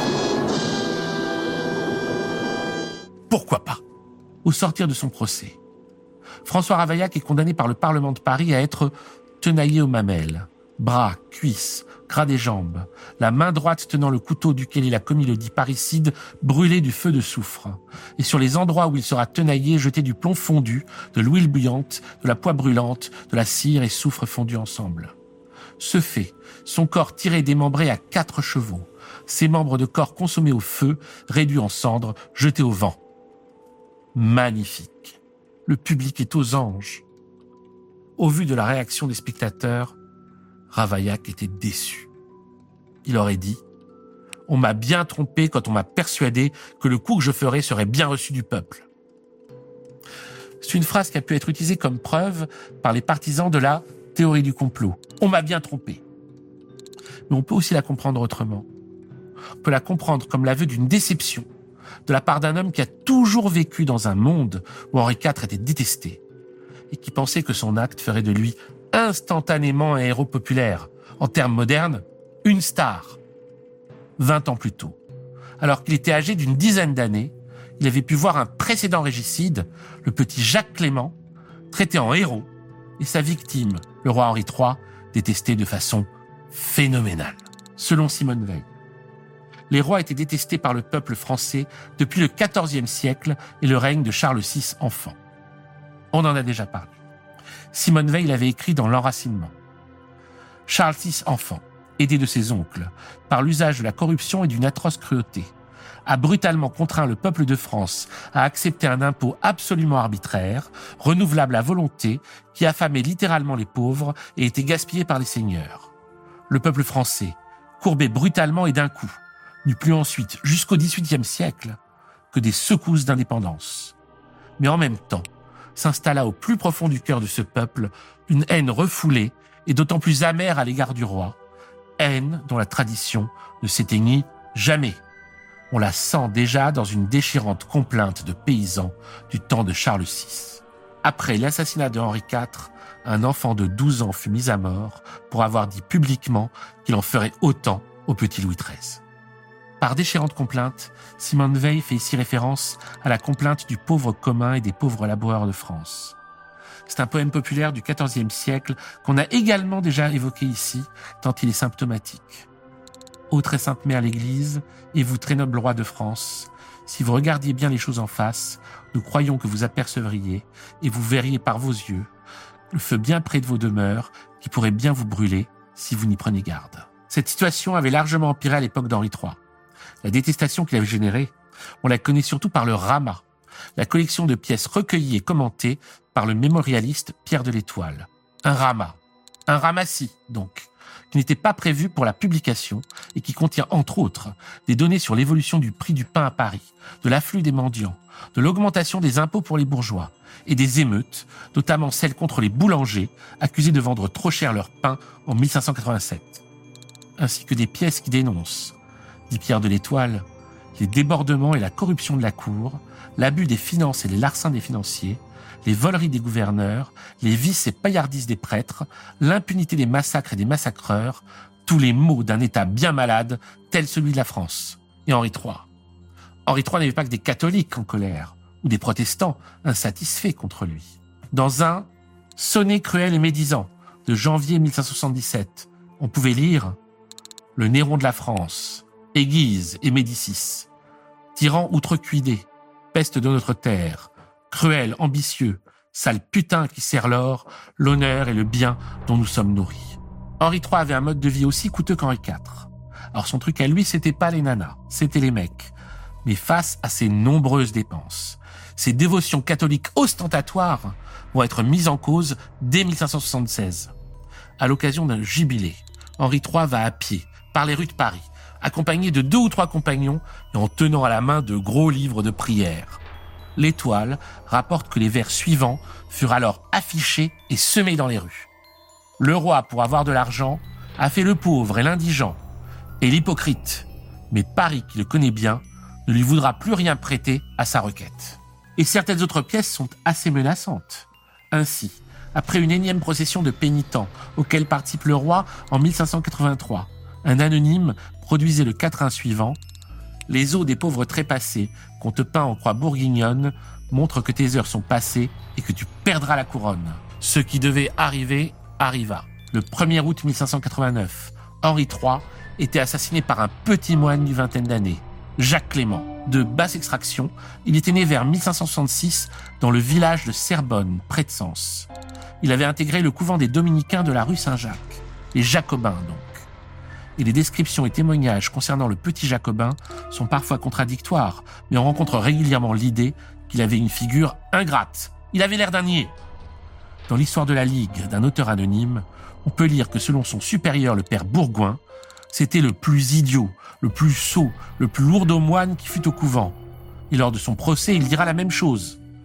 Pourquoi pas? Au sortir de son procès, François Ravaillac est condamné par le Parlement de Paris à être tenaillé aux mamelles, bras, cuisses, gras des jambes, la main droite tenant le couteau duquel il a commis le dit parricide brûlé du feu de soufre, et sur les endroits où il sera tenaillé jeté du plomb fondu, de l'huile bouillante, de la poix brûlante, de la cire et soufre fondus ensemble. Ce fait, son corps tiré et démembré à 4 chevaux, ses membres de corps consommés au feu, réduits en cendres, jetés au vent. Magnifique. Le public est aux anges. Au vu de la réaction des spectateurs, Ravaillac était déçu. Il aurait dit « On m'a bien trompé quand on m'a persuadé que le coup que je ferais serait bien reçu du peuple. » C'est une phrase qui a pu être utilisée comme preuve par les partisans de la théorie du complot. On m'a bien trompé. Mais on peut aussi la comprendre autrement. On peut la comprendre comme l'aveu d'une déception de la part d'un homme qui a toujours vécu dans un monde où Henri IV était détesté et qui pensait que son acte ferait de lui instantanément un héros populaire, en termes modernes, une star. 20 ans plus tôt, alors qu'il était âgé d'une dizaine d'années, il avait pu voir un précédent régicide, le petit Jacques Clément, traité en héros, et sa victime, le roi Henri III, détesté de façon phénoménale. Selon Simone Veil, les rois étaient détestés par le peuple français depuis le XIVe siècle et le règne de Charles VI enfant. On en a déjà parlé. Simone Veil l'avait écrit dans L'Enracinement. Charles VI enfant, aidé de ses oncles, par l'usage de la corruption et d'une atroce cruauté, a brutalement contraint le peuple de France à accepter un impôt absolument arbitraire, renouvelable à volonté, qui affamait littéralement les pauvres et était gaspillé par les seigneurs. Le peuple français, courbé brutalement et d'un coup, n'eut plus ensuite, jusqu'au XVIIIe siècle, que des secousses d'indépendance. Mais en même temps, s'installa au plus profond du cœur de ce peuple une haine refoulée et d'autant plus amère à l'égard du roi, haine dont la tradition ne s'éteignit jamais. On la sent déjà dans une déchirante complainte de paysans du temps de Charles VI. Après l'assassinat de Henri IV, un enfant de 12 ans fut mis à mort pour avoir dit publiquement qu'il en ferait autant au petit Louis XIII. Par déchirante complainte, Simone Veil fait ici référence à la complainte du pauvre commun et des pauvres laboureurs de France. C'est un poème populaire du XIVe siècle qu'on a également déjà évoqué ici, tant il est symptomatique. Ô très sainte mère l'Église, et vous très noble roi de France, si vous regardiez bien les choses en face, nous croyons que vous apercevriez, et vous verriez par vos yeux, le feu bien près de vos demeures, qui pourrait bien vous brûler, si vous n'y preniez garde. Cette situation avait largement empiré à l'époque d'Henri III. La détestation qu'il avait générée, on la connaît surtout par le Rama, la collection de pièces recueillies et commentées par le mémorialiste Pierre de l'Étoile. Un Rama, un ramassis donc, qui n'était pas prévu pour la publication et qui contient entre autres des données sur l'évolution du prix du pain à Paris, de l'afflux des mendiants, de l'augmentation des impôts pour les bourgeois et des émeutes, notamment celles contre les boulangers accusés de vendre trop cher leur pain en 1587, ainsi que des pièces qui dénoncent, dit Pierre de l'Étoile, les débordements et la corruption de la cour, l'abus des finances et les larcins des financiers, les voleries des gouverneurs, les vices et paillardises des prêtres, l'impunité des massacres et des massacreurs, tous les maux d'un État bien malade, tel celui de la France. Et Henri III. Henri III n'avait pas que des catholiques en colère, ou des protestants insatisfaits contre lui. Dans un « Sonnet cruel et médisant » de janvier 1577, on pouvait lire « Le Néron de la France, Aiguise et Médicis, tyran outrecuidé, peste de notre terre, cruel, ambitieux, sale putain qui sert l'or, l'honneur et le bien dont nous sommes nourris. » Henri III avait un mode de vie aussi coûteux qu'Henri IV. Alors son truc à lui, c'était pas les nanas, c'était les mecs. Mais face à ces nombreuses dépenses, ces dévotions catholiques ostentatoires vont être mises en cause dès 1576. À l'occasion d'un jubilé, Henri III va à pied, par les rues de Paris, accompagné de 2 ou 3 compagnons et en tenant à la main de gros livres de prières. L'Étoile rapporte que les vers suivants furent alors affichés et semés dans les rues. Le roi, pour avoir de l'argent, a fait le pauvre et l'indigent, et l'hypocrite, mais Paris, qui le connaît bien, ne lui voudra plus rien prêter à sa requête. Et certaines autres pièces sont assez menaçantes. Ainsi, après une énième procession de pénitents auquel participe le roi en 1583, un anonyme produisait le quatrain suivant: « Les os des pauvres trépassés qu'on te peint en croix bourguignonne montrent que tes heures sont passées et que tu perdras la couronne. Ce qui devait arriver, arriva. » Le 1er août 1589, Henri III était assassiné par un petit moine d'une vingtaine d'années, Jacques Clément. De basse extraction, il était né vers 1566 dans le village de Cerbonne, près de Sens. Il avait intégré le couvent des dominicains de la rue Saint-Jacques, les Jacobins donc. Et les descriptions et témoignages concernant le petit Jacobin sont parfois contradictoires, mais on rencontre régulièrement l'idée qu'il avait une figure ingrate. Il avait l'air d'un niais. Dans l'histoire de la Ligue d'un auteur anonyme, on peut lire que selon son supérieur, le père Bourgoin, c'était le plus idiot, le plus sot, le plus lourdeau moine qui fut au couvent. Et lors de son procès, il dira la même chose.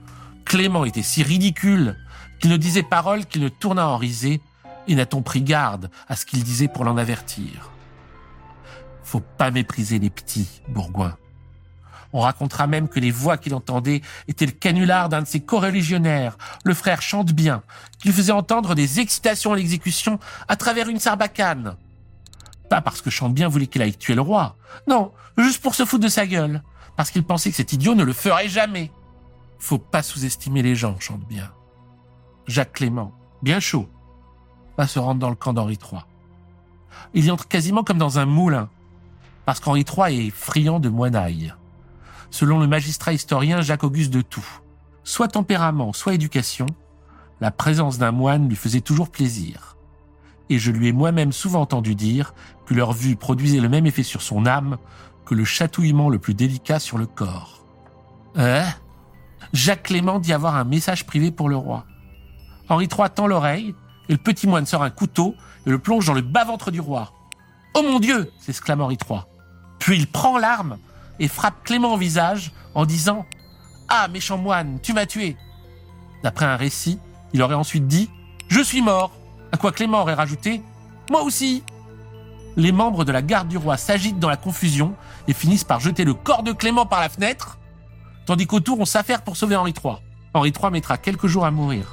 Clément était si ridicule qu'il ne disait parole qu'il ne tourna en risée, et n'a-t-on pris garde à ce qu'il disait pour l'en avertir. Faut pas mépriser les petits, Bourgoin. On racontera même que les voix qu'il entendait étaient le canular d'un de ses coreligionnaires, le frère Chantebien, qui lui faisait entendre des excitations à l'exécution à travers une sarbacane. Pas parce que Chantebien voulait qu'il aille tuer le roi, non, juste pour se foutre de sa gueule, parce qu'il pensait que cet idiot ne le ferait jamais. Faut pas sous-estimer les gens, Chantebien. Jacques Clément, bien chaud, va se rendre dans le camp d'Henri III. Il y entre quasiment comme dans un moulin, parce qu'Henri III est friand de moinaille. Selon le magistrat historien Jacques-Auguste de Thou, soit tempérament, soit éducation, la présence d'un moine lui faisait toujours plaisir. Et je lui ai moi-même souvent entendu dire que leur vue produisait le même effet sur son âme que le chatouillement le plus délicat sur le corps. Jacques Clément dit avoir un message privé pour le roi. Henri III tend l'oreille, et le petit moine sort un couteau et le plonge dans le bas-ventre du roi. « Oh mon Dieu !» s'exclame Henri III. Puis il prend l'arme et frappe Clément au visage en disant « Ah, méchant moine, tu m'as tué !» D'après un récit, il aurait ensuite dit « Je suis mort !» À quoi Clément aurait rajouté « Moi aussi !» Les membres de la garde du roi s'agitent dans la confusion et finissent par jeter le corps de Clément par la fenêtre, tandis qu'autour on s'affaire pour sauver Henri III. Henri III mettra quelques jours à mourir.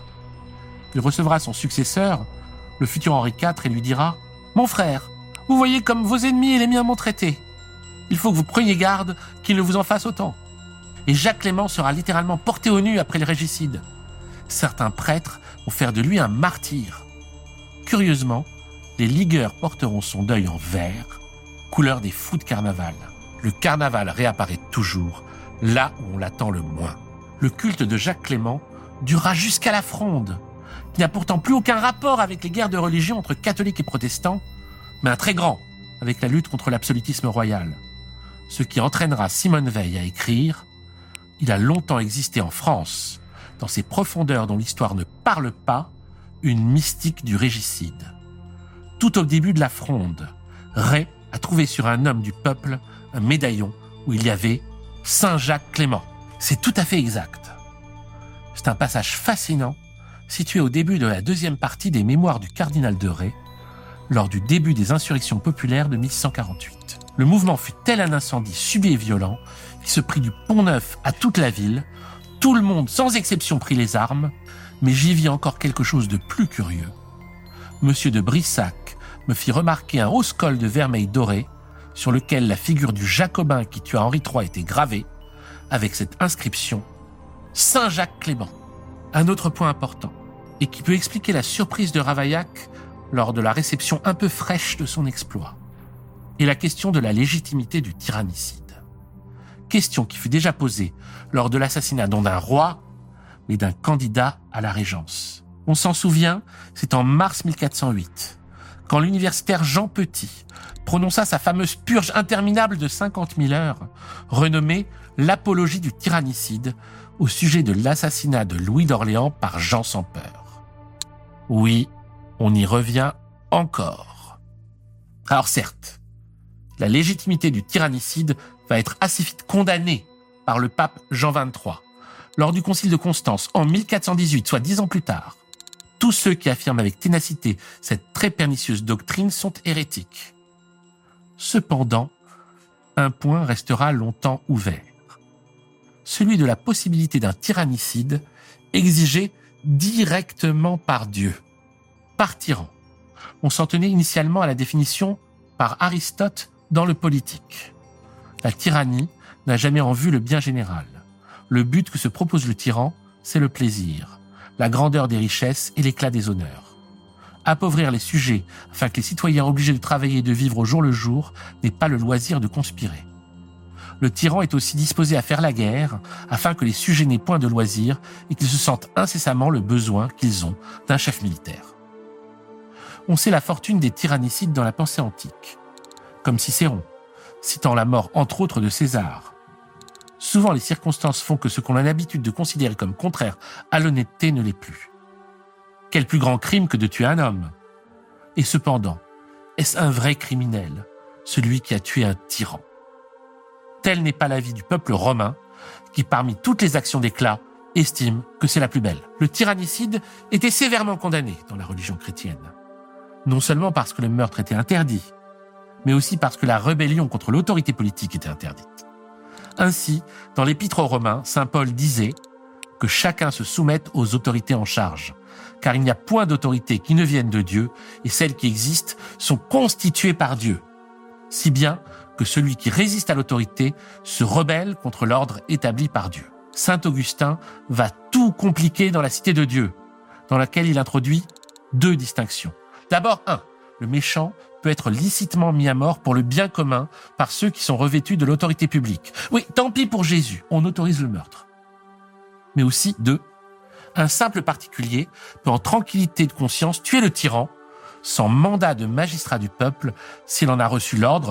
Il recevra son successeur, le futur Henri IV, et lui dira « Mon frère, vous voyez comme vos ennemis et les miens m'ont traité. Il faut que vous preniez garde qu'ils ne vous en fassent autant. » Et Jacques Clément sera littéralement porté au nu après le régicide. Certains prêtres vont faire de lui un martyr. Curieusement, les ligueurs porteront son deuil en vert, couleur des fous de carnaval. Le carnaval réapparaît toujours, là où on l'attend le moins. Le culte de Jacques Clément durera jusqu'à la Fronde, qui n'a pourtant plus aucun rapport avec les guerres de religion entre catholiques et protestants, mais un très grand avec la lutte contre l'absolutisme royal. Ce qui entraînera Simone Veil à écrire « Il a longtemps existé en France, dans ces profondeurs dont l'histoire ne parle pas, une mystique du régicide. Tout au début de la Fronde, Ray a trouvé sur un homme du peuple un médaillon où il y avait Saint Jacques Clément. » C'est tout à fait exact. C'est un passage fascinant situé au début de la deuxième partie des Mémoires du cardinal de Ray, lors du début des insurrections populaires de 1148. Le mouvement fut tel un incendie subit et violent qui se prit du Pont-Neuf à toute la ville. Tout le monde, sans exception, prit les armes, mais j'y vis encore quelque chose de plus curieux. Monsieur de Brissac me fit remarquer un hausse col de vermeil doré sur lequel la figure du Jacobin qui tua Henri III était gravée, avec cette inscription « Saint Jacques Clément ». Un autre point important, et qui peut expliquer la surprise de Ravaillac lors de la réception un peu fraîche de son exploit, est la question de la légitimité du tyrannicide. Question qui fut déjà posée lors de l'assassinat non d'un roi, mais d'un candidat à la régence. On s'en souvient, c'est en mars 1408, quand l'universitaire Jean Petit prononça sa fameuse purge interminable de 50 000 heures, renommée « L'apologie du tyrannicide », au sujet de l'assassinat de Louis d'Orléans par Jean sans peur. Oui, on y revient encore. Alors certes, la légitimité du tyrannicide va être assez vite condamnée par le pape Jean XXIII, lors du concile de Constance en 1418, soit 10 ans plus tard. Tous ceux qui affirment avec ténacité cette très pernicieuse doctrine sont hérétiques. Cependant, un point restera longtemps ouvert. Celui de la possibilité d'un tyrannicide exigé directement par Dieu, par tyran. On s'en tenait initialement à la définition par Aristote dans le Politique. La tyrannie n'a jamais en vue le bien général. Le but que se propose le tyran, c'est le plaisir, la grandeur des richesses et l'éclat des honneurs. Appauvrir les sujets afin que les citoyens obligés de travailler et de vivre au jour le jour n'aient pas le loisir de conspirer. Le tyran est aussi disposé à faire la guerre afin que les sujets n'aient point de loisir et qu'ils se sentent incessamment le besoin qu'ils ont d'un chef militaire. On sait la fortune des tyrannicides dans la pensée antique, comme Cicéron, citant la mort entre autres de César. Souvent les circonstances font que ce qu'on a l'habitude de considérer comme contraire à l'honnêteté ne l'est plus. Quel plus grand crime que de tuer un homme ? Et cependant, est-ce un vrai criminel, celui qui a tué un tyran ? Tel n'est pas l'avis du peuple romain, qui parmi toutes les actions d'éclat estime que c'est la plus belle. Le tyrannicide était sévèrement condamné dans la religion chrétienne. Non seulement parce que le meurtre était interdit, mais aussi parce que la rébellion contre l'autorité politique était interdite. Ainsi, dans l'Épître aux Romains, saint Paul disait que chacun se soumette aux autorités en charge, car il n'y a point d'autorité qui ne vienne de Dieu, et celles qui existent sont constituées par Dieu, si bien que celui qui résiste à l'autorité se rebelle contre l'ordre établi par Dieu. Saint Augustin va tout compliquer dans la cité de Dieu, dans laquelle il introduit 2 distinctions. D'abord, 1. Le méchant peut être licitement mis à mort pour le bien commun par ceux qui sont revêtus de l'autorité publique. Oui, tant pis pour Jésus, on autorise le meurtre. Mais aussi, 2. Un simple particulier peut en tranquillité de conscience tuer le tyran sans mandat de magistrat du peuple s'il en a reçu l'ordre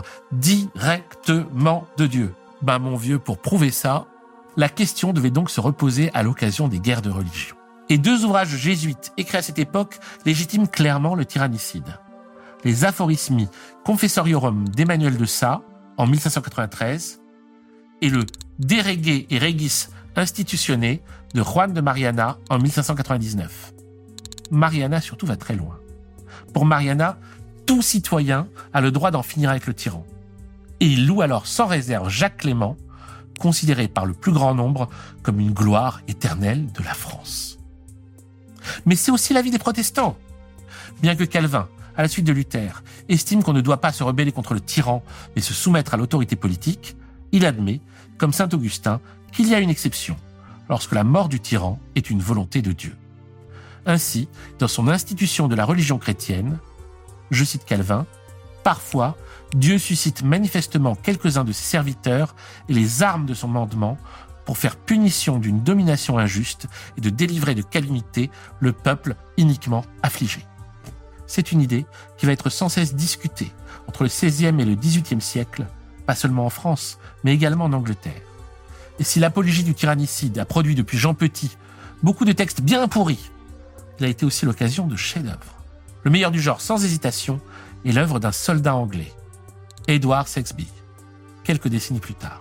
directement de Dieu. Ben mon vieux, pour prouver ça, la question devait donc se reposer à l'occasion des guerres de religion. Et 2 ouvrages jésuites écrits à cette époque légitiment clairement le tyrannicide. Les Aphorismi Confessoriorum d'Emmanuel de Sas, en 1593, et le De Rege et Regis Institutione de Juan de Mariana, en 1599. Mariana surtout va très loin. Pour Mariana, tout citoyen a le droit d'en finir avec le tyran. Et il loue alors sans réserve Jacques Clément, considéré par le plus grand nombre comme une gloire éternelle de la France. Mais c'est aussi l'avis des protestants. Bien que Calvin, à la suite de Luther, estime qu'on ne doit pas se rebeller contre le tyran, mais se soumettre à l'autorité politique, il admet, comme saint Augustin, qu'il y a une exception, lorsque la mort du tyran est une volonté de Dieu. Ainsi, dans son institution de la religion chrétienne, je cite Calvin, « Parfois, Dieu suscite manifestement quelques-uns de ses serviteurs et les armes de son mandement pour faire punition d'une domination injuste et de délivrer de calamité le peuple iniquement affligé. » C'est une idée qui va être sans cesse discutée entre le XVIe et le XVIIIe siècle, pas seulement en France, mais également en Angleterre. Et si l'apologie du tyrannicide a produit depuis Jean Petit beaucoup de textes bien pourris, il a été aussi l'occasion de chefs-d'œuvre. Le meilleur du genre, sans hésitation, est l'œuvre d'un soldat anglais, Edward Saxby, quelques décennies plus tard.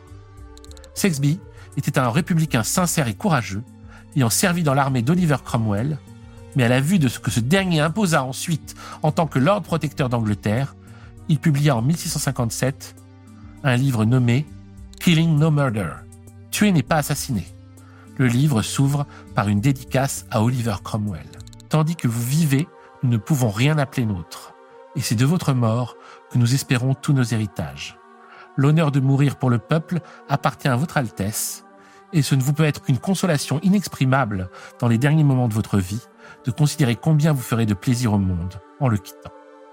Saxby était un républicain sincère et courageux, ayant servi dans l'armée d'Oliver Cromwell, mais à la vue de ce que ce dernier imposa ensuite en tant que Lord Protecteur d'Angleterre, il publia en 1657 un livre nommé « Killing No Murder », « Tuer n'est pas assassiner ». Le livre s'ouvre par une dédicace à Oliver Cromwell. « Tandis que vous vivez, nous ne pouvons rien appeler nôtre, et c'est de votre mort que nous espérons tous nos héritages. L'honneur de mourir pour le peuple appartient à votre Altesse, et ce ne vous peut être qu'une consolation inexprimable dans les derniers moments de votre vie, de considérer combien vous ferez de plaisir au monde en le quittant. »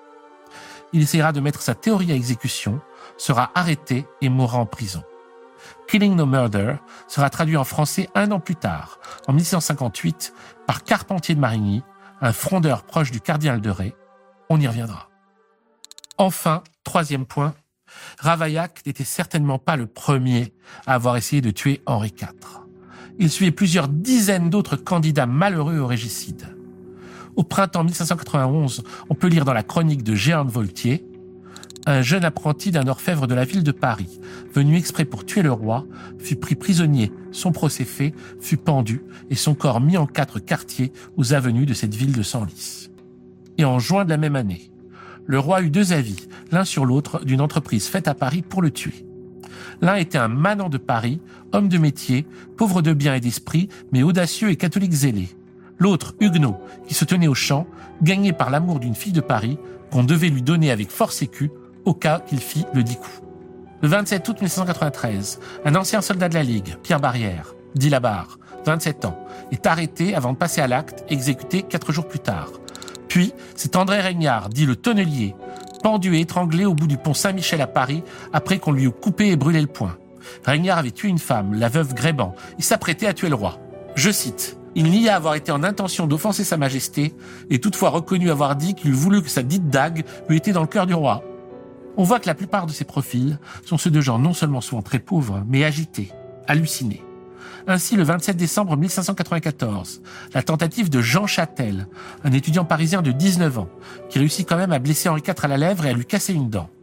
Il essaiera de mettre sa théorie à exécution, sera arrêté et mourra en prison. Killing No Murder sera traduit en français 1 an plus tard, en 1658, par Carpentier de Marigny, un frondeur proche du cardinal de Rais. On y reviendra. Enfin, 3e point, Ravaillac n'était certainement pas le premier à avoir essayé de tuer Henri IV. Il suivait plusieurs dizaines d'autres candidats malheureux au régicide. Au printemps 1591, on peut lire dans la chronique de Jehan de Voltiers, un jeune apprenti d'un orfèvre de la ville de Paris, venu exprès pour tuer le roi, fut pris prisonnier, son procès fait, fut pendu et son corps mis en 4 quartiers aux avenues de cette ville de Senlis. Et en juin de la même année, le roi eut 2 avis, l'un sur l'autre, d'une entreprise faite à Paris pour le tuer. L'un était un manant de Paris, homme de métier, pauvre de biens et d'esprit, mais audacieux et catholique zélé. L'autre, Huguenot, qui se tenait aux champs, gagné par l'amour d'une fille de Paris, qu'on devait lui donner avec force écus, au cas qu'il fît le dit coup. Le 27 août 1693, un ancien soldat de la Ligue, Pierre Barrière, dit Labarre, 27 ans, est arrêté avant de passer à l'acte, exécuté 4 jours plus tard. Puis, c'est André Reignard, dit le tonnelier, pendu et étranglé au bout du pont Saint-Michel à Paris, après qu'on lui eut coupé et brûlé le poing. Reignard avait tué une femme, la veuve Gréban, et s'apprêtait à tuer le roi. Je cite, « Il nia avoir été en intention d'offenser sa majesté, et toutefois reconnu avoir dit qu'il eût voulu que sa dite dague eût été dans le cœur du roi. » On voit que la plupart de ces profils sont ceux de gens non seulement souvent très pauvres, mais agités, hallucinés. Ainsi, le 27 décembre 1594, la tentative de Jean Châtel, un étudiant parisien de 19 ans, qui réussit quand même à blesser Henri IV à la lèvre et à lui casser une dent.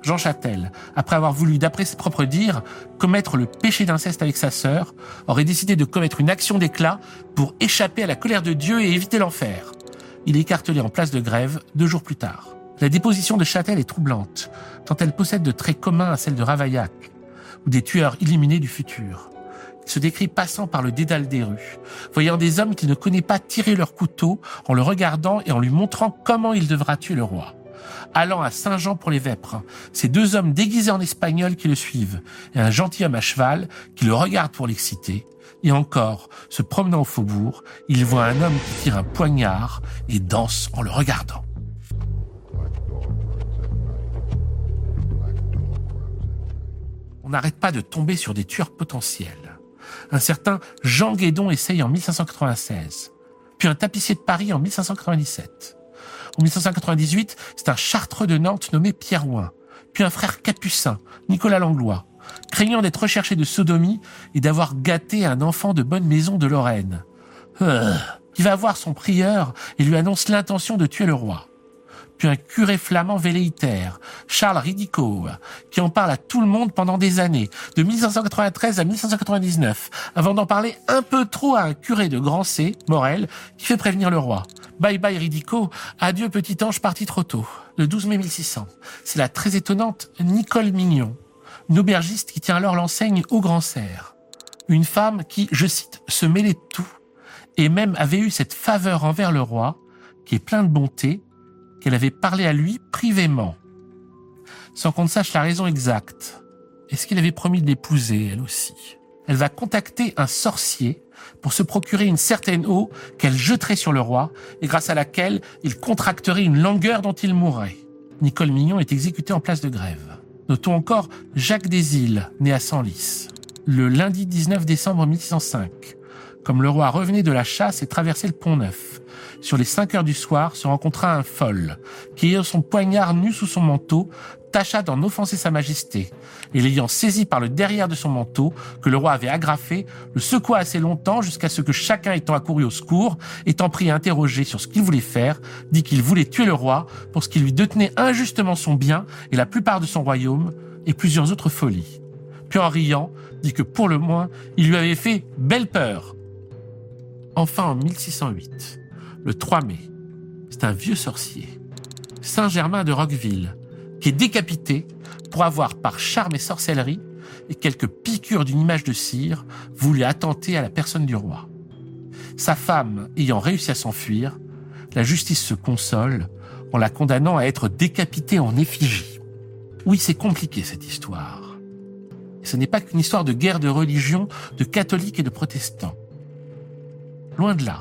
Jean Châtel, après avoir voulu, d'après ses propres dires, commettre le péché d'inceste avec sa sœur, aurait décidé de commettre une action d'éclat pour échapper à la colère de Dieu et éviter l'enfer. Il est écartelé en place de Grève 2 jours plus tard. La déposition de Châtel est troublante, tant elle possède de traits communs à celle de Ravaillac, ou des tueurs illuminés du futur. Il se décrit passant par le dédale des rues, voyant des hommes qu'il ne connaît pas tirer leur couteau en le regardant et en lui montrant comment il devra tuer le roi. Allant à Saint-Jean-pour-les-Vêpres, ces 2 hommes déguisés en espagnol qui le suivent, et un gentilhomme à cheval qui le regarde pour l'exciter. Et encore, se promenant au faubourg, il voit un homme qui tire un poignard et danse en le regardant. On n'arrête pas de tomber sur des tueurs potentiels. Un certain Jean Guédon essaye en 1596, puis un tapissier de Paris en 1597. En 1598, c'est un chartreux de Nantes nommé Pierre Ouin, puis un frère capucin, Nicolas Langlois, craignant d'être recherché de sodomie et d'avoir gâté un enfant de bonne maison de Lorraine. Qui va voir son prieur et lui annonce l'intention de tuer le roi. Puis un curé flamand velléitaire, Charles Ridico, qui en parle à tout le monde pendant des années, de 1593 à 1599, avant d'en parler un peu trop à un curé de Grand C, Morel, qui fait prévenir le roi. Bye bye Ridico, adieu petit ange parti trop tôt. Le 12 mai 1600, c'est la très étonnante Nicole Mignon, une aubergiste qui tient alors l'enseigne au Grand Serre. Une femme qui, je cite, se mêlait de tout, et même avait eu cette faveur envers le roi, qui est plein de bonté, qu'elle avait parlé à lui privément, sans qu'on ne sache la raison exacte. Est-ce qu'il avait promis de l'épouser, elle aussi? Elle va contacter un sorcier pour se procurer une certaine eau qu'elle jetterait sur le roi et grâce à laquelle il contracterait une langueur dont il mourrait. Nicole Mignon est exécutée en place de Grève. Notons encore Jacques Desilles, né à Senlis, le lundi 19 décembre 1605. Comme le roi revenait de la chasse et traversait le Pont-Neuf, sur les 5 heures du soir, se rencontra un fol, qui ayant son poignard nu sous son manteau, tâcha d'en offenser sa majesté, et l'ayant saisi par le derrière de son manteau, que le roi avait agrafé, le secoua assez longtemps jusqu'à ce que chacun étant accouru au secours, étant pris à interroger sur ce qu'il voulait faire, dit qu'il voulait tuer le roi pour ce qui lui détenait injustement son bien et la plupart de son royaume, et plusieurs autres folies. Puis en riant, dit que pour le moins, il lui avait fait belle peur. Enfin en 1608, le 3 mai, c'est un vieux sorcier, Saint-Germain de Roqueville, qui est décapité pour avoir, par charme et sorcellerie, et quelques piqûres d'une image de cire, voulu attenter à la personne du roi. Sa femme ayant réussi à s'enfuir, la justice se console en la condamnant à être décapitée en effigie. Oui, c'est compliqué cette histoire. Et ce n'est pas qu'une histoire de guerre de religion, de catholiques et de protestants. Loin de là.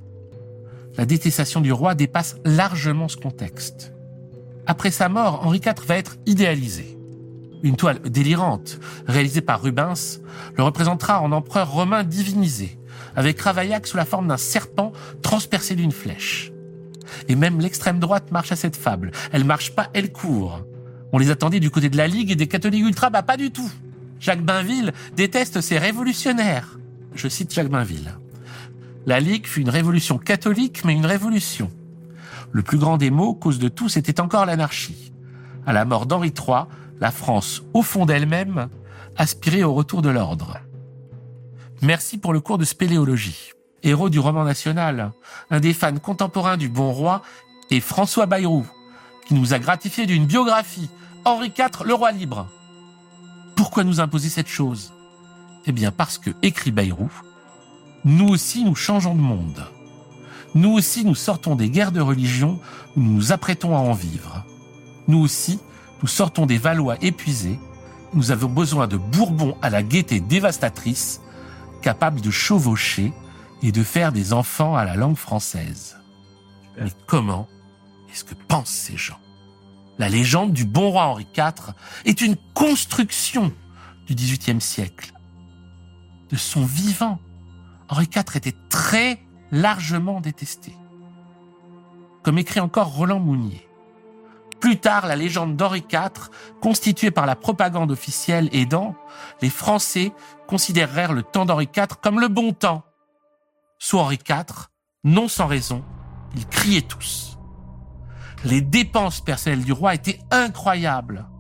La détestation du roi dépasse largement ce contexte. Après sa mort, Henri IV va être idéalisé. Une toile délirante, réalisée par Rubens, le représentera en empereur romain divinisé, avec Ravaillac sous la forme d'un serpent transpercé d'une flèche. Et même l'extrême droite marche à cette fable. Elle marche pas, elle court. On les attendait du côté de la Ligue et des catholiques ultra, pas du tout. Jacques Bainville déteste ces révolutionnaires. Je cite Jacques Bainville. La Ligue fut une révolution catholique, mais une révolution. Le plus grand des maux, cause de tout, c'était encore l'anarchie. À la mort d'Henri III, la France, au fond d'elle-même, aspirait au retour de l'ordre. Merci pour le cours de spéléologie. Héros du roman national, un des fans contemporains du bon roi est François Bayrou, qui nous a gratifié d'une biographie, Henri IV, le roi libre. Pourquoi nous imposer cette chose? Eh bien parce que, écrit Bayrou, nous aussi nous changeons de monde. Nous aussi nous sortons des guerres de religion où nous nous apprêtons à en vivre. Nous aussi nous sortons des Valois épuisés. Nous avons besoin de Bourbons à la gaieté dévastatrice, capables de chevaucher et de faire des enfants à la langue française. Mais comment est-ce que pensent ces gens? La légende du bon roi Henri IV est une construction du XVIIIe siècle. De son vivant, Henri IV était très largement détesté. Comme écrit encore Roland Mounier. Plus tard, la légende d'Henri IV, constituée par la propagande officielle aidant, les Français considérèrent le temps d'Henri IV comme le bon temps. Sous Henri IV, non sans raison, ils criaient tous. Les dépenses personnelles du roi étaient incroyables.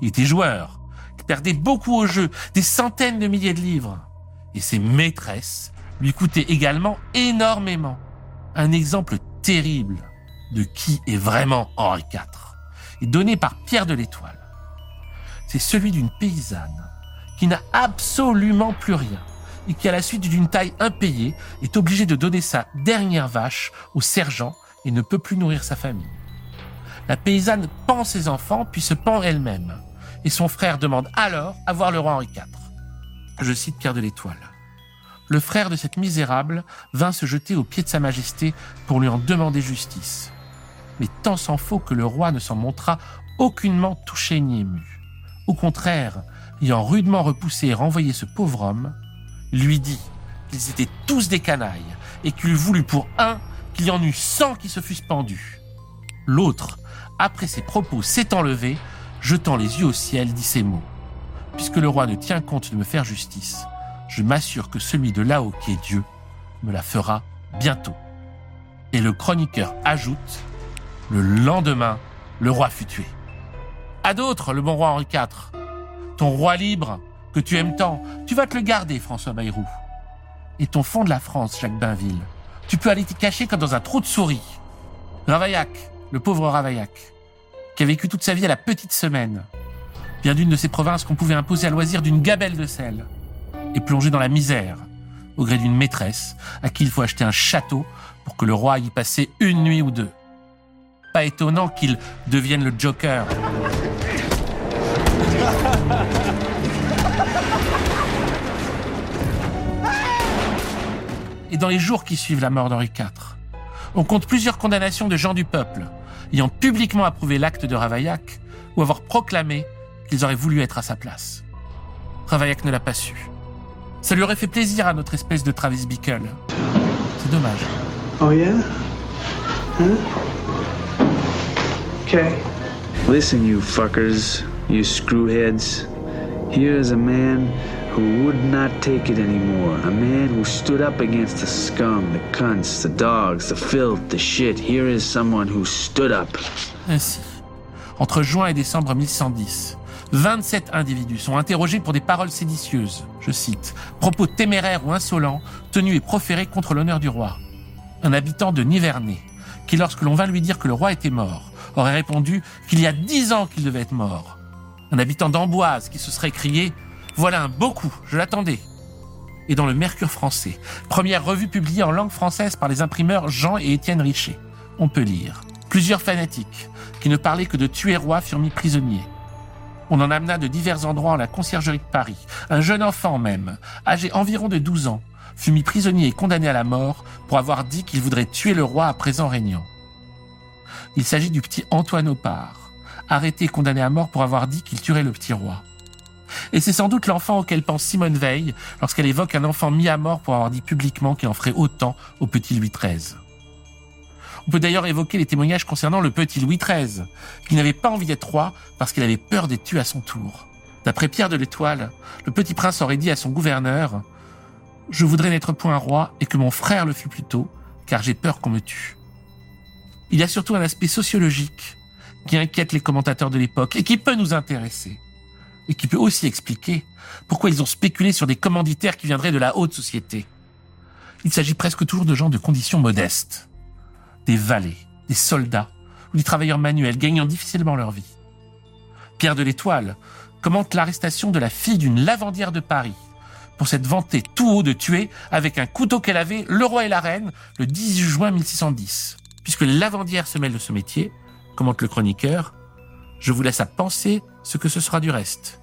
Il était joueur, il perdait beaucoup au jeu, des centaines de milliers de livres. Et ses maîtresses lui coûtaient également énormément. Un exemple terrible de qui est vraiment Henri IV, est donné par Pierre de l'Étoile. C'est celui d'une paysanne qui n'a absolument plus rien et qui, à la suite d'une taille impayée, est obligée de donner sa dernière vache au sergent et ne peut plus nourrir sa famille. La paysanne pend ses enfants puis se pend elle-même et son frère demande alors à voir le roi Henri IV. Je cite Pierre de l'Étoile. Le frère de cette misérable vint se jeter aux pieds de sa majesté pour lui en demander justice. Mais tant s'en faut que le roi ne s'en montra aucunement touché ni ému. Au contraire, ayant rudement repoussé et renvoyé ce pauvre homme, lui dit qu'ils étaient tous des canailles et qu'il eût voulu pour un qu'il y en eût 100 qui se fussent pendus. L'autre, après ces propos s'étant levé, jetant les yeux au ciel, dit ces mots. Puisque le roi ne tient compte de me faire justice, je m'assure que celui de là-haut qui est Dieu me la fera bientôt. Et le chroniqueur ajoute, le lendemain, le roi fut tué. À d'autres, le bon roi Henri IV. Ton roi libre, que tu aimes tant, tu vas te le garder, François Bayrou. Et ton fond de la France, Jacques Bainville, tu peux aller t'y cacher comme dans un trou de souris. Ravaillac, le pauvre Ravaillac, qui a vécu toute sa vie à la petite semaine, vient d'une de ces provinces qu'on pouvait imposer à loisir d'une gabelle de sel, et plongé dans la misère, au gré d'une maîtresse à qui il faut acheter un château pour que le roi y passe une nuit ou deux. Pas étonnant qu'il devienne le Joker. Et dans les jours qui suivent la mort d'Henri IV, on compte plusieurs condamnations de gens du peuple, ayant publiquement approuvé l'acte de Ravaillac ou avoir proclamé qu'ils auraient voulu être à sa place. Ravaillac ne l'a pas su. Ça lui aurait fait plaisir à notre espèce de Travis Bickle. C'est dommage. Oh yeah? Huh? Okay. Listen, you fuckers, you screwheads. Here is a man who would not take it anymore. A man who stood up against the scum, the cunts, the dogs, the filth, the shit. Here is someone who stood up. Ainsi, entre juin et décembre 1110, 27 individus sont interrogés pour des paroles séditieuses, je cite, propos téméraires ou insolents, tenus et proférés contre l'honneur du roi. Un habitant de Nivernais, qui lorsque l'on vint lui dire que le roi était mort, aurait répondu qu'il y a 10 ans qu'il devait être mort. Un habitant d'Amboise qui se serait crié « Voilà un beau coup, je l'attendais ». Et dans le Mercure français, première revue publiée en langue française par les imprimeurs Jean et Étienne Richer, on peut lire « Plusieurs fanatiques, qui ne parlaient que de tuer roi, furent mis prisonniers. On en amena de divers endroits en la conciergerie de Paris. Un jeune enfant même, âgé environ de 12 ans, fut mis prisonnier et condamné à la mort pour avoir dit qu'il voudrait tuer le roi à présent régnant. Il s'agit du petit Antoine Opard, arrêté et condamné à mort pour avoir dit qu'il tuerait le petit roi. Et c'est sans doute l'enfant auquel pense Simone Veil lorsqu'elle évoque un enfant mis à mort pour avoir dit publiquement qu'il en ferait autant au petit Louis XIII. On peut d'ailleurs évoquer les témoignages concernant le petit Louis XIII, qui n'avait pas envie d'être roi parce qu'il avait peur d'être tué à son tour. D'après Pierre de l'Étoile, le petit prince aurait dit à son gouverneur « Je voudrais n'être point roi et que mon frère le fût plutôt, car j'ai peur qu'on me tue. » Il y a surtout un aspect sociologique qui inquiète les commentateurs de l'époque et qui peut nous intéresser, et qui peut aussi expliquer pourquoi ils ont spéculé sur des commanditaires qui viendraient de la haute société. Il s'agit presque toujours de gens de conditions modestes, des valets, des soldats ou des travailleurs manuels gagnant difficilement leur vie. Pierre de l'Étoile commente l'arrestation de la fille d'une lavandière de Paris pour s'être vantée tout haut de tuer avec un couteau qu'elle avait le roi et la reine le 18 juin 1610. Puisque les lavandières se mêlent de ce métier, commente le chroniqueur, je vous laisse à penser ce que ce sera du reste.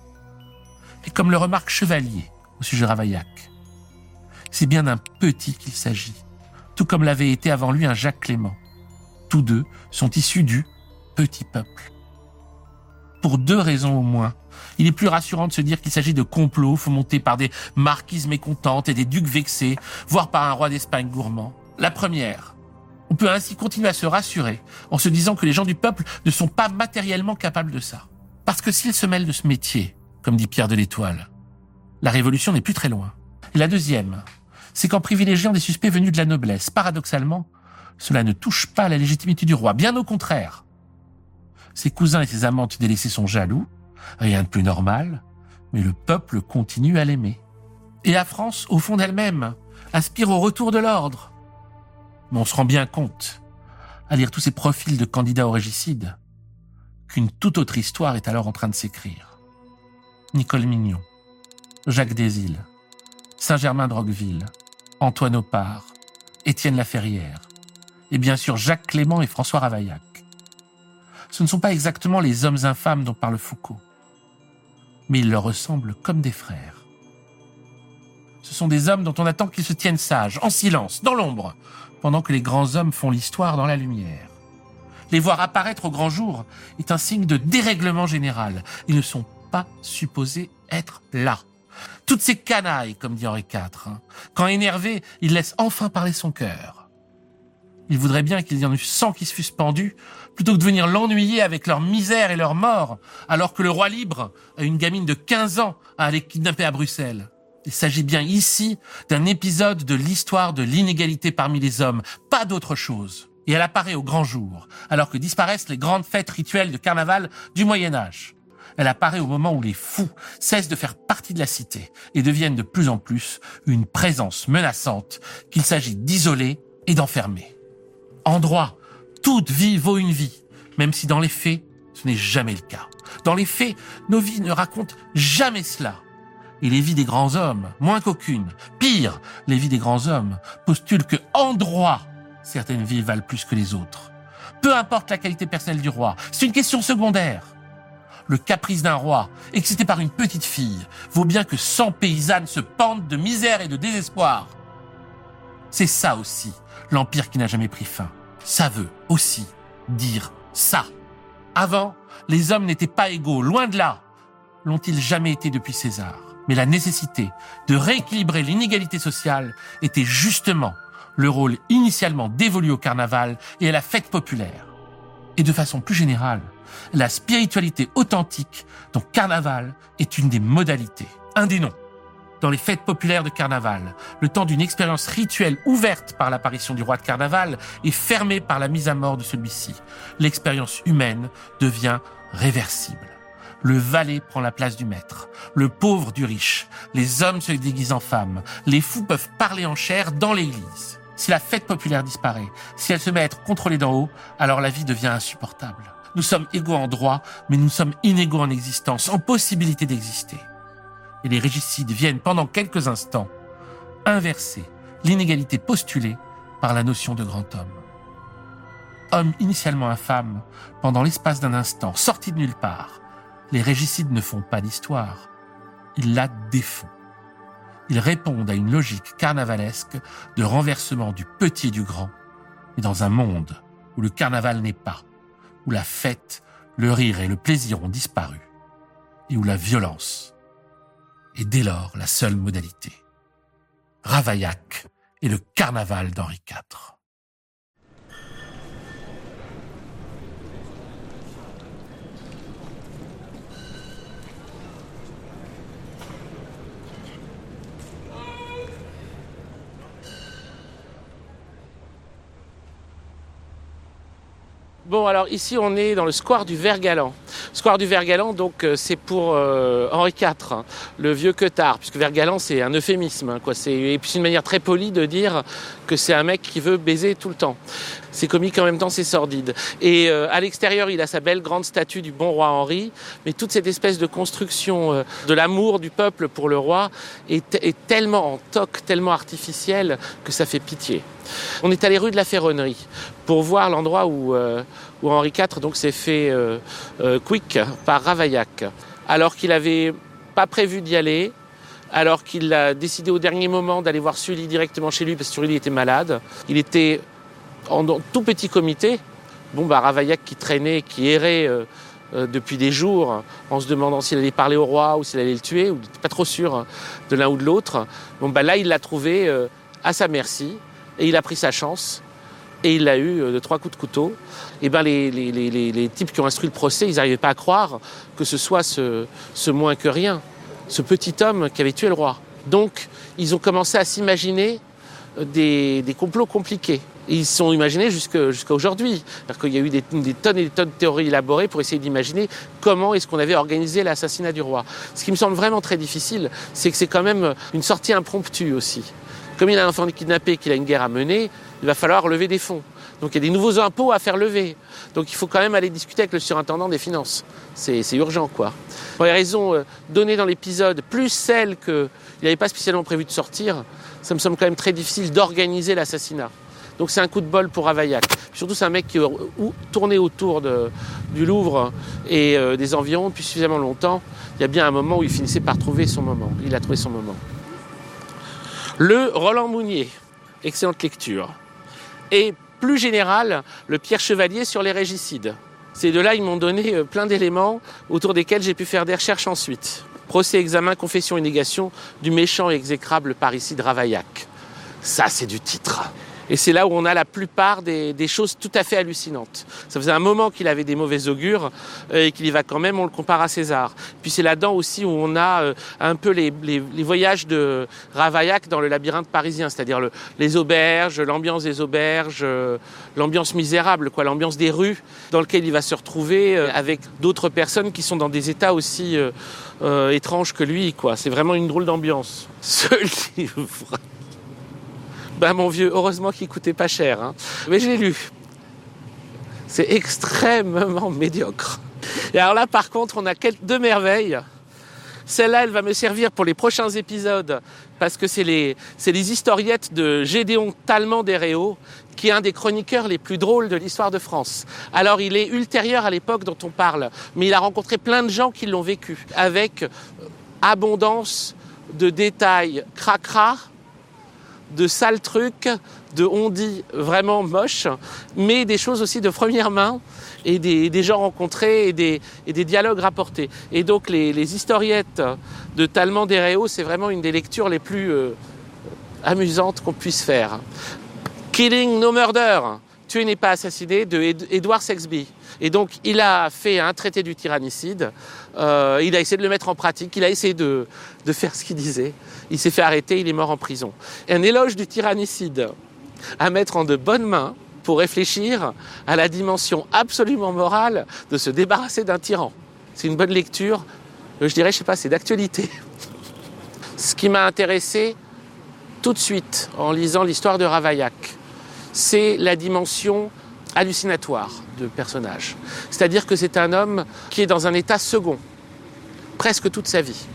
Et comme le remarque Chevalier au sujet de Ravaillac, c'est bien d'un petit qu'il s'agit, tout comme l'avait été avant lui un Jacques Clément. Tous deux sont issus du petit peuple. Pour 2 raisons au moins, il est plus rassurant de se dire qu'il s'agit de complots fomentés par des marquises mécontentes et des ducs vexés, voire par un roi d'Espagne gourmand. La première, on peut ainsi continuer à se rassurer en se disant que les gens du peuple ne sont pas matériellement capables de ça. Parce que s'ils se mêlent de ce métier, comme dit Pierre de l'Étoile, la révolution n'est plus très loin. Et la deuxième, c'est qu'en privilégiant des suspects venus de la noblesse, paradoxalement, cela ne touche pas à la légitimité du roi, bien au contraire. Ses cousins et ses amantes délaissées sont jaloux, Rien de plus normal, mais le peuple continue à l'aimer. Et la France, au fond d'elle-même, aspire au retour de l'ordre. Mais on se rend bien compte, à lire tous ces profils de candidats au régicide, qu'une toute autre histoire est alors en train de s'écrire. Nicole Mignon, Jacques Desilles, Saint-Germain de Roqueville, Antoine Opart, Étienne Laferrière, et bien sûr Jacques Clément et François Ravaillac. Ce ne sont pas exactement les hommes infâmes dont parle Foucault, mais ils leur ressemblent comme des frères. Ce sont des hommes dont on attend qu'ils se tiennent sages, en silence, dans l'ombre, pendant que les grands hommes font l'histoire dans la lumière. Les voir apparaître au grand jour est un signe de dérèglement général. Ils ne sont pas supposés être là. Toutes ces canailles, comme dit Henri IV, quand énervé, il laisse enfin parler son cœur. Il voudrait bien qu'il y en eût 100 qui se fussent pendus, plutôt que de venir l'ennuyer avec leur misère et leur mort, alors que le roi libre a une gamine de 15 ans à aller kidnapper à Bruxelles. Il s'agit bien ici d'un épisode de l'histoire de l'inégalité parmi les hommes, pas d'autre chose. Et elle apparaît au grand jour, alors que disparaissent les grandes fêtes rituelles de carnaval du Moyen-Âge. Elle apparaît au moment où les fous cessent de faire partie de la cité et deviennent de plus en plus une présence menaçante qu'il s'agit d'isoler et d'enfermer. En droit, toute vie vaut une vie, même si dans les faits, ce n'est jamais le cas. Dans les faits, nos vies ne racontent jamais cela. Et les vies des grands hommes, moins qu'aucune, pire, les vies des grands hommes, postulent que, en droit, certaines vies valent plus que les autres. Peu importe la qualité personnelle du roi, c'est une question secondaire. Le caprice d'un roi, excité par une petite fille, vaut bien que 100 paysannes se pendent de misère et de désespoir. C'est ça aussi, l'empire qui n'a jamais pris fin. Ça veut aussi dire ça. Avant, les hommes n'étaient pas égaux, loin de là. L'ont-ils jamais été depuis César? Mais la nécessité de rééquilibrer l'inégalité sociale était justement le rôle initialement dévolu au carnaval et à la fête populaire. Et de façon plus générale, la spiritualité authentique dont carnaval est une des modalités, un des noms. Dans les fêtes populaires de carnaval, le temps d'une expérience rituelle ouverte par l'apparition du roi de carnaval est fermée par la mise à mort de celui-ci. L'expérience humaine devient réversible. Le valet prend la place du maître, le pauvre du riche, les hommes se déguisent en femmes, les fous peuvent parler en chair dans l'église. Si la fête populaire disparaît, si elle se met à être contrôlée d'en haut, alors la vie devient insupportable. Nous sommes égaux en droit, mais nous sommes inégaux en existence, en possibilité d'exister. Et les régicides viennent pendant quelques instants inverser l'inégalité postulée par la notion de grand homme. Homme initialement infâme, pendant l'espace d'un instant, sorti de nulle part, les régicides ne font pas d'histoire, ils la défont. Ils répondent à une logique carnavalesque de renversement du petit et du grand, mais dans un monde où le carnaval n'est pas, où la fête, le rire et le plaisir ont disparu, et où la violence est dès lors la seule modalité. Ravaillac et le carnaval d'Henri IV. Bon, alors ici on est dans le square du Vert-Galant. Square du Vert-Galant, donc c'est pour Henri IV, hein, le vieux queutard, puisque Vert-Galant c'est un euphémisme, hein, quoi. Et puis c'est une manière très polie de dire que c'est un mec qui veut baiser tout le temps. C'est comique en même temps, c'est sordide. Et à l'extérieur, il a sa belle grande statue du bon roi Henri, mais toute cette espèce de construction de l'amour du peuple pour le roi est tellement en toc, tellement artificielle que ça fait pitié. On est allé rue de la Ferronnerie pour voir l'endroit où Henri IV donc s'est fait quick par Ravaillac, alors qu'il n'avait pas prévu d'y aller, alors qu'il a décidé au dernier moment d'aller voir Sully directement chez lui parce que Sully était malade. Il était en tout petit comité. Bon, Ravaillac qui traînait, qui errait depuis des jours en se demandant s'il allait parler au roi ou s'il allait le tuer, ou il n'était pas trop sûr de l'un ou de l'autre. Bon, là, il l'a trouvé à sa merci. Et il a pris sa chance, et il l'a eu de 3 coups de couteau. Et les types qui ont instruit le procès, ils n'arrivaient pas à croire que ce soit ce moins que rien, ce petit homme qui avait tué le roi. Donc, ils ont commencé à s'imaginer des complots compliqués. Ils sont imaginés jusqu'à aujourd'hui. C'est-à-dire qu'il y a eu des tonnes et des tonnes de théories élaborées pour essayer d'imaginer comment est-ce qu'on avait organisé l'assassinat du roi. Ce qui me semble vraiment très difficile, c'est que c'est quand même une sortie impromptue aussi. Comme il a un enfant kidnappé et qu'il a une guerre à mener, il va falloir lever des fonds. Donc il y a des nouveaux impôts à faire lever. Donc il faut quand même aller discuter avec le surintendant des finances. C'est urgent, quoi. Pour les raisons données dans l'épisode, plus celles qu'il n'avait pas spécialement prévu de sortir, ça me semble quand même très difficile d'organiser l'assassinat. Donc c'est un coup de bol pour Ravaillac. Surtout c'est un mec qui tournait autour du Louvre et des environs depuis suffisamment longtemps. Il y a bien un moment où il finissait par trouver son moment. Il a trouvé son moment. Le Roland Mounier, excellente lecture. Et plus général, le Pierre Chevalier sur les régicides. Ces deux-là, ils m'ont donné plein d'éléments autour desquels j'ai pu faire des recherches ensuite. Procès, examen, confession et négation du méchant et exécrable parricide Ravaillac. Ça, c'est du titre. Et c'est là où on a la plupart des choses tout à fait hallucinantes. Ça faisait un moment qu'il avait des mauvais augures et qu'il y va quand même, on le compare à César. Puis c'est là-dedans aussi où on a un peu les voyages de Ravaillac dans le labyrinthe parisien, c'est-à-dire les auberges, l'ambiance des auberges, l'ambiance misérable, quoi, l'ambiance des rues dans lequel il va se retrouver avec d'autres personnes qui sont dans des états aussi étranges que lui, quoi. C'est vraiment une drôle d'ambiance. Ce livre... Ben mon vieux, heureusement qu'il coûtait pas cher, hein. Mais je l'ai lu. C'est extrêmement médiocre. Et alors là, par contre, on a deux merveilles. Celle-là, elle va me servir pour les prochains épisodes, parce que c'est les historiettes de Gédéon Talleyrand des Réaux, qui est un des chroniqueurs les plus drôles de l'histoire de France. Alors, il est ultérieur à l'époque dont on parle, mais il a rencontré plein de gens qui l'ont vécu, avec abondance de détails cracra, de sales trucs, de on-dit vraiment moches, mais des choses aussi de première main et des gens rencontrés et des dialogues rapportés. Et donc les historiettes de Talleyrand des Réaux, c'est vraiment une des lectures les plus amusantes qu'on puisse faire. Killing No Murder, Tuer n'est pas assassiné, de Edward Saxby. Et donc il a fait un traité du tyrannicide, il a essayé de le mettre en pratique, il a essayé de faire ce qu'il disait. Il s'est fait arrêter, il est mort en prison. Un éloge du tyrannicide à mettre en de bonnes mains pour réfléchir à la dimension absolument morale de se débarrasser d'un tyran. C'est une bonne lecture, je dirais, c'est d'actualité. Ce qui m'a intéressé tout de suite en lisant l'histoire de Ravaillac, c'est la dimension hallucinatoire de personnage. C'est-à-dire que c'est un homme qui est dans un état second, presque toute sa vie.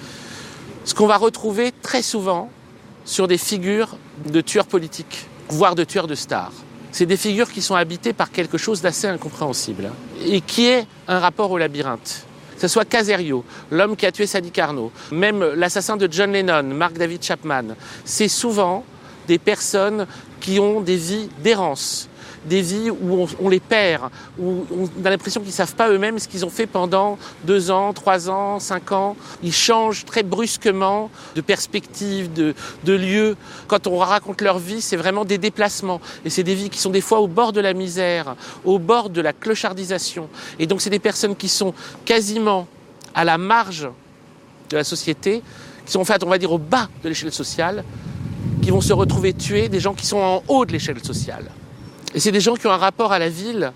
Ce qu'on va retrouver très souvent sur des figures de tueurs politiques, voire de tueurs de stars. C'est des figures qui sont habitées par quelque chose d'assez incompréhensible et qui est un rapport au labyrinthe. Que ce soit Caserio, l'homme qui a tué Sadi Carnot, même l'assassin de John Lennon, Mark David Chapman, c'est souvent des personnes qui ont des vies d'errance, des vies où on les perd, où on a l'impression qu'ils ne savent pas eux-mêmes ce qu'ils ont fait pendant 2 ans, 3 ans, 5 ans. Ils changent très brusquement de perspective, de lieu. Quand on raconte leur vie, c'est vraiment des déplacements. Et c'est des vies qui sont des fois au bord de la misère, au bord de la clochardisation. Et donc c'est des personnes qui sont quasiment à la marge de la société, qui sont en fait, on va dire, au bas de l'échelle sociale, qui vont se retrouver tués, des gens qui sont en haut de l'échelle sociale. Et c'est des gens qui ont un rapport à la ville,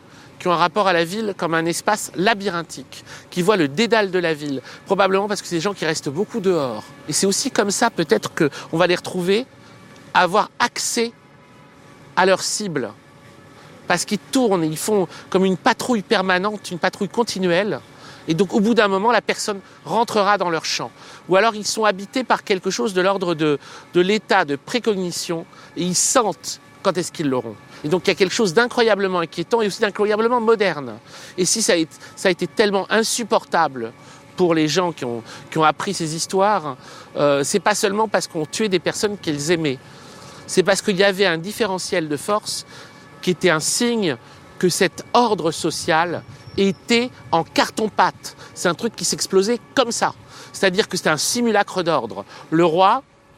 comme un espace labyrinthique, qui voient le dédale de la ville, probablement parce que c'est des gens qui restent beaucoup dehors. Et c'est aussi comme ça, peut-être, qu'on va les retrouver, avoir accès à leur cible. Parce qu'ils tournent, ils font comme une patrouille permanente, une patrouille continuelle. Et donc, au bout d'un moment, la personne rentrera dans leur champ. Ou alors, ils sont habités par quelque chose de l'ordre de l'état de précognition, et ils sentent quand est-ce qu'ils l'auront. Et donc il y a quelque chose d'incroyablement inquiétant et aussi d'incroyablement moderne. Et si ça a été tellement insupportable pour les gens qui ont appris ces histoires, c'est pas seulement parce qu'on tuait des personnes qu'ils aimaient. C'est parce qu'il y avait un différentiel de force qui était un signe que cet ordre social était en carton-pâte. C'est un truc qui s'explosait comme ça. C'est-à-dire que c'était un simulacre d'ordre. Le roi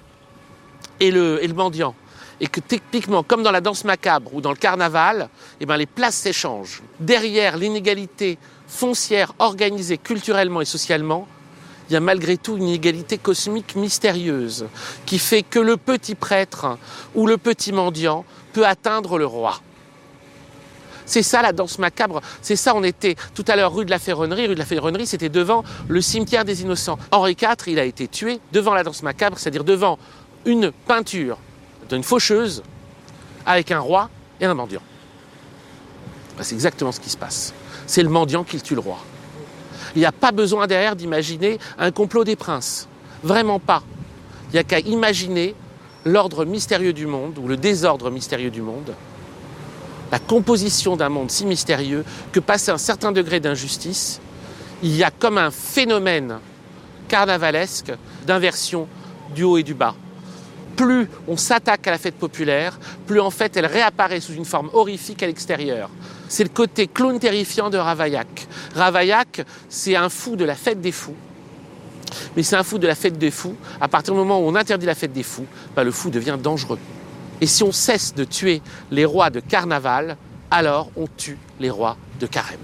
et le mendiant. Et que typiquement, comme dans la danse macabre ou dans le carnaval, les places s'échangent. Derrière l'inégalité foncière organisée culturellement et socialement, il y a malgré tout une inégalité cosmique mystérieuse qui fait que le petit prêtre ou le petit mendiant peut atteindre le roi. C'est ça la danse macabre, c'est ça, on était tout à l'heure rue de la Ferronnerie. Rue de la Ferronnerie, c'était devant le cimetière des Innocents. Henri IV, il a été tué devant la danse macabre, c'est-à-dire devant une peinture d'une faucheuse avec un roi et un mendiant. C'est exactement ce qui se passe. C'est le mendiant qui tue le roi. Il n'y a pas besoin derrière d'imaginer un complot des princes. Vraiment pas. Il n'y a qu'à imaginer l'ordre mystérieux du monde, ou le désordre mystérieux du monde, la composition d'un monde si mystérieux que, passé un certain degré d'injustice, il y a comme un phénomène carnavalesque d'inversion du haut et du bas. Plus on s'attaque à la fête populaire, plus en fait elle réapparaît sous une forme horrifique à l'extérieur. C'est le côté clown terrifiant de Ravaillac. Ravaillac, c'est un fou de la fête des fous. Mais c'est un fou de la fête des fous. À partir du moment où on interdit la fête des fous, le fou devient dangereux. Et si on cesse de tuer les rois de carnaval, alors on tue les rois de carême.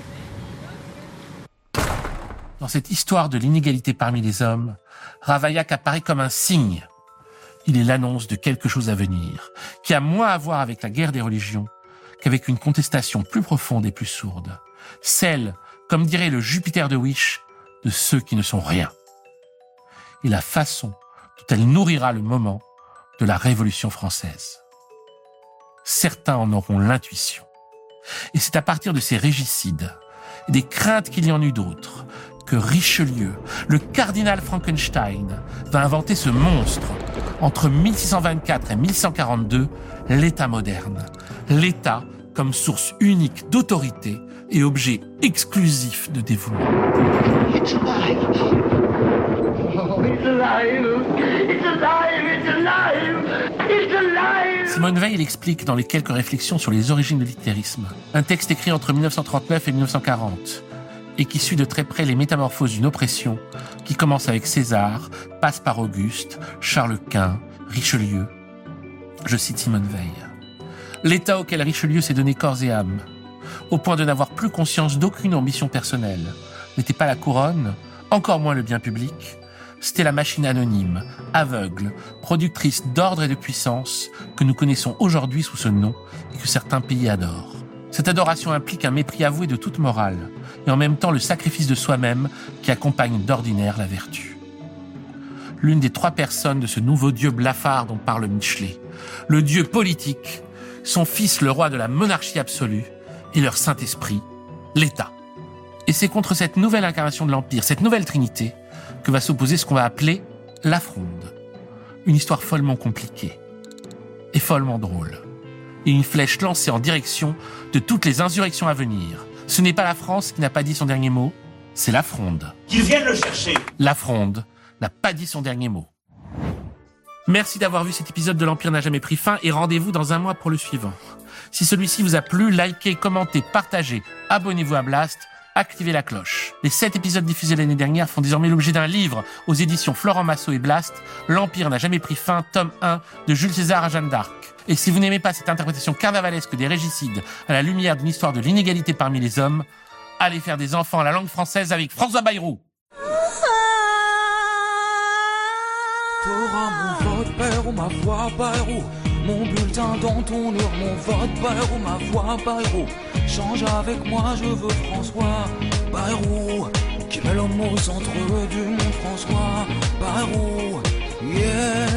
Dans cette histoire de l'inégalité parmi les hommes, Ravaillac apparaît comme un signe. Il est l'annonce de quelque chose à venir, qui a moins à voir avec la guerre des religions qu'avec une contestation plus profonde et plus sourde. Celle, comme dirait le Jupiter de Wish, de ceux qui ne sont rien. Et la façon dont elle nourrira le moment de la Révolution française. Certains en auront l'intuition. Et c'est à partir de ces régicides et des craintes qu'il y en eut d'autres que Richelieu, le cardinal Frankenstein, va inventer ce monstre entre 1624 et 1642, l'État moderne. L'État comme source unique d'autorité et objet exclusif de dévouement. It's alive. Oh, it's alive. It's alive. It's alive. It's alive. Simone Weil explique dans les quelques réflexions sur les origines de l'hitlérisme, un texte écrit entre 1939 et 1940, et qui suit de très près les métamorphoses d'une oppression qui commence avec César, passe par Auguste, Charles Quint, Richelieu. Je cite Simone Weil. L'État auquel Richelieu s'est donné corps et âme, au point de n'avoir plus conscience d'aucune ambition personnelle, n'était pas la couronne, encore moins le bien public, c'était la machine anonyme, aveugle, productrice d'ordre et de puissance que nous connaissons aujourd'hui sous ce nom et que certains pays adorent. Cette adoration implique un mépris avoué de toute morale et en même temps le sacrifice de soi-même qui accompagne d'ordinaire la vertu. L'une des trois personnes de ce nouveau dieu blafard dont parle Michelet, le dieu politique, son fils le roi de la monarchie absolue et leur Saint-Esprit, l'État. Et c'est contre cette nouvelle incarnation de l'Empire, cette nouvelle trinité, que va s'opposer ce qu'on va appeler la Fronde. Une histoire follement compliquée et follement drôle. Et une flèche lancée en direction de toutes les insurrections à venir. Ce n'est pas la France qui n'a pas dit son dernier mot, c'est la Fronde. Qu'ils viennent le chercher. La Fronde n'a pas dit son dernier mot. Merci d'avoir vu cet épisode de l'Empire n'a jamais pris fin et rendez-vous dans un mois pour le suivant. Si celui-ci vous a plu, likez, commentez, partagez, abonnez-vous à Blast, activez la cloche. Les 7 épisodes diffusés l'année dernière font désormais l'objet d'un livre aux éditions Florent Massot et Blast, L'Empire n'a jamais pris fin, tome 1, de Jules César à Jeanne d'Arc. Et si vous n'aimez pas cette interprétation carnavalesque des régicides à la lumière d'une histoire de l'inégalité parmi les hommes, allez faire des enfants à la langue française avec François Bayrou. T'auras mon vote, Bayrou, ma voix, Bayrou. Mon bulletin dans ton urne, mon vote, Bayrou, ma voix, Bayrou. Change avec moi, je veux François Bayrou, qui met l'homme au centre du monde, François Bayrou, yeah.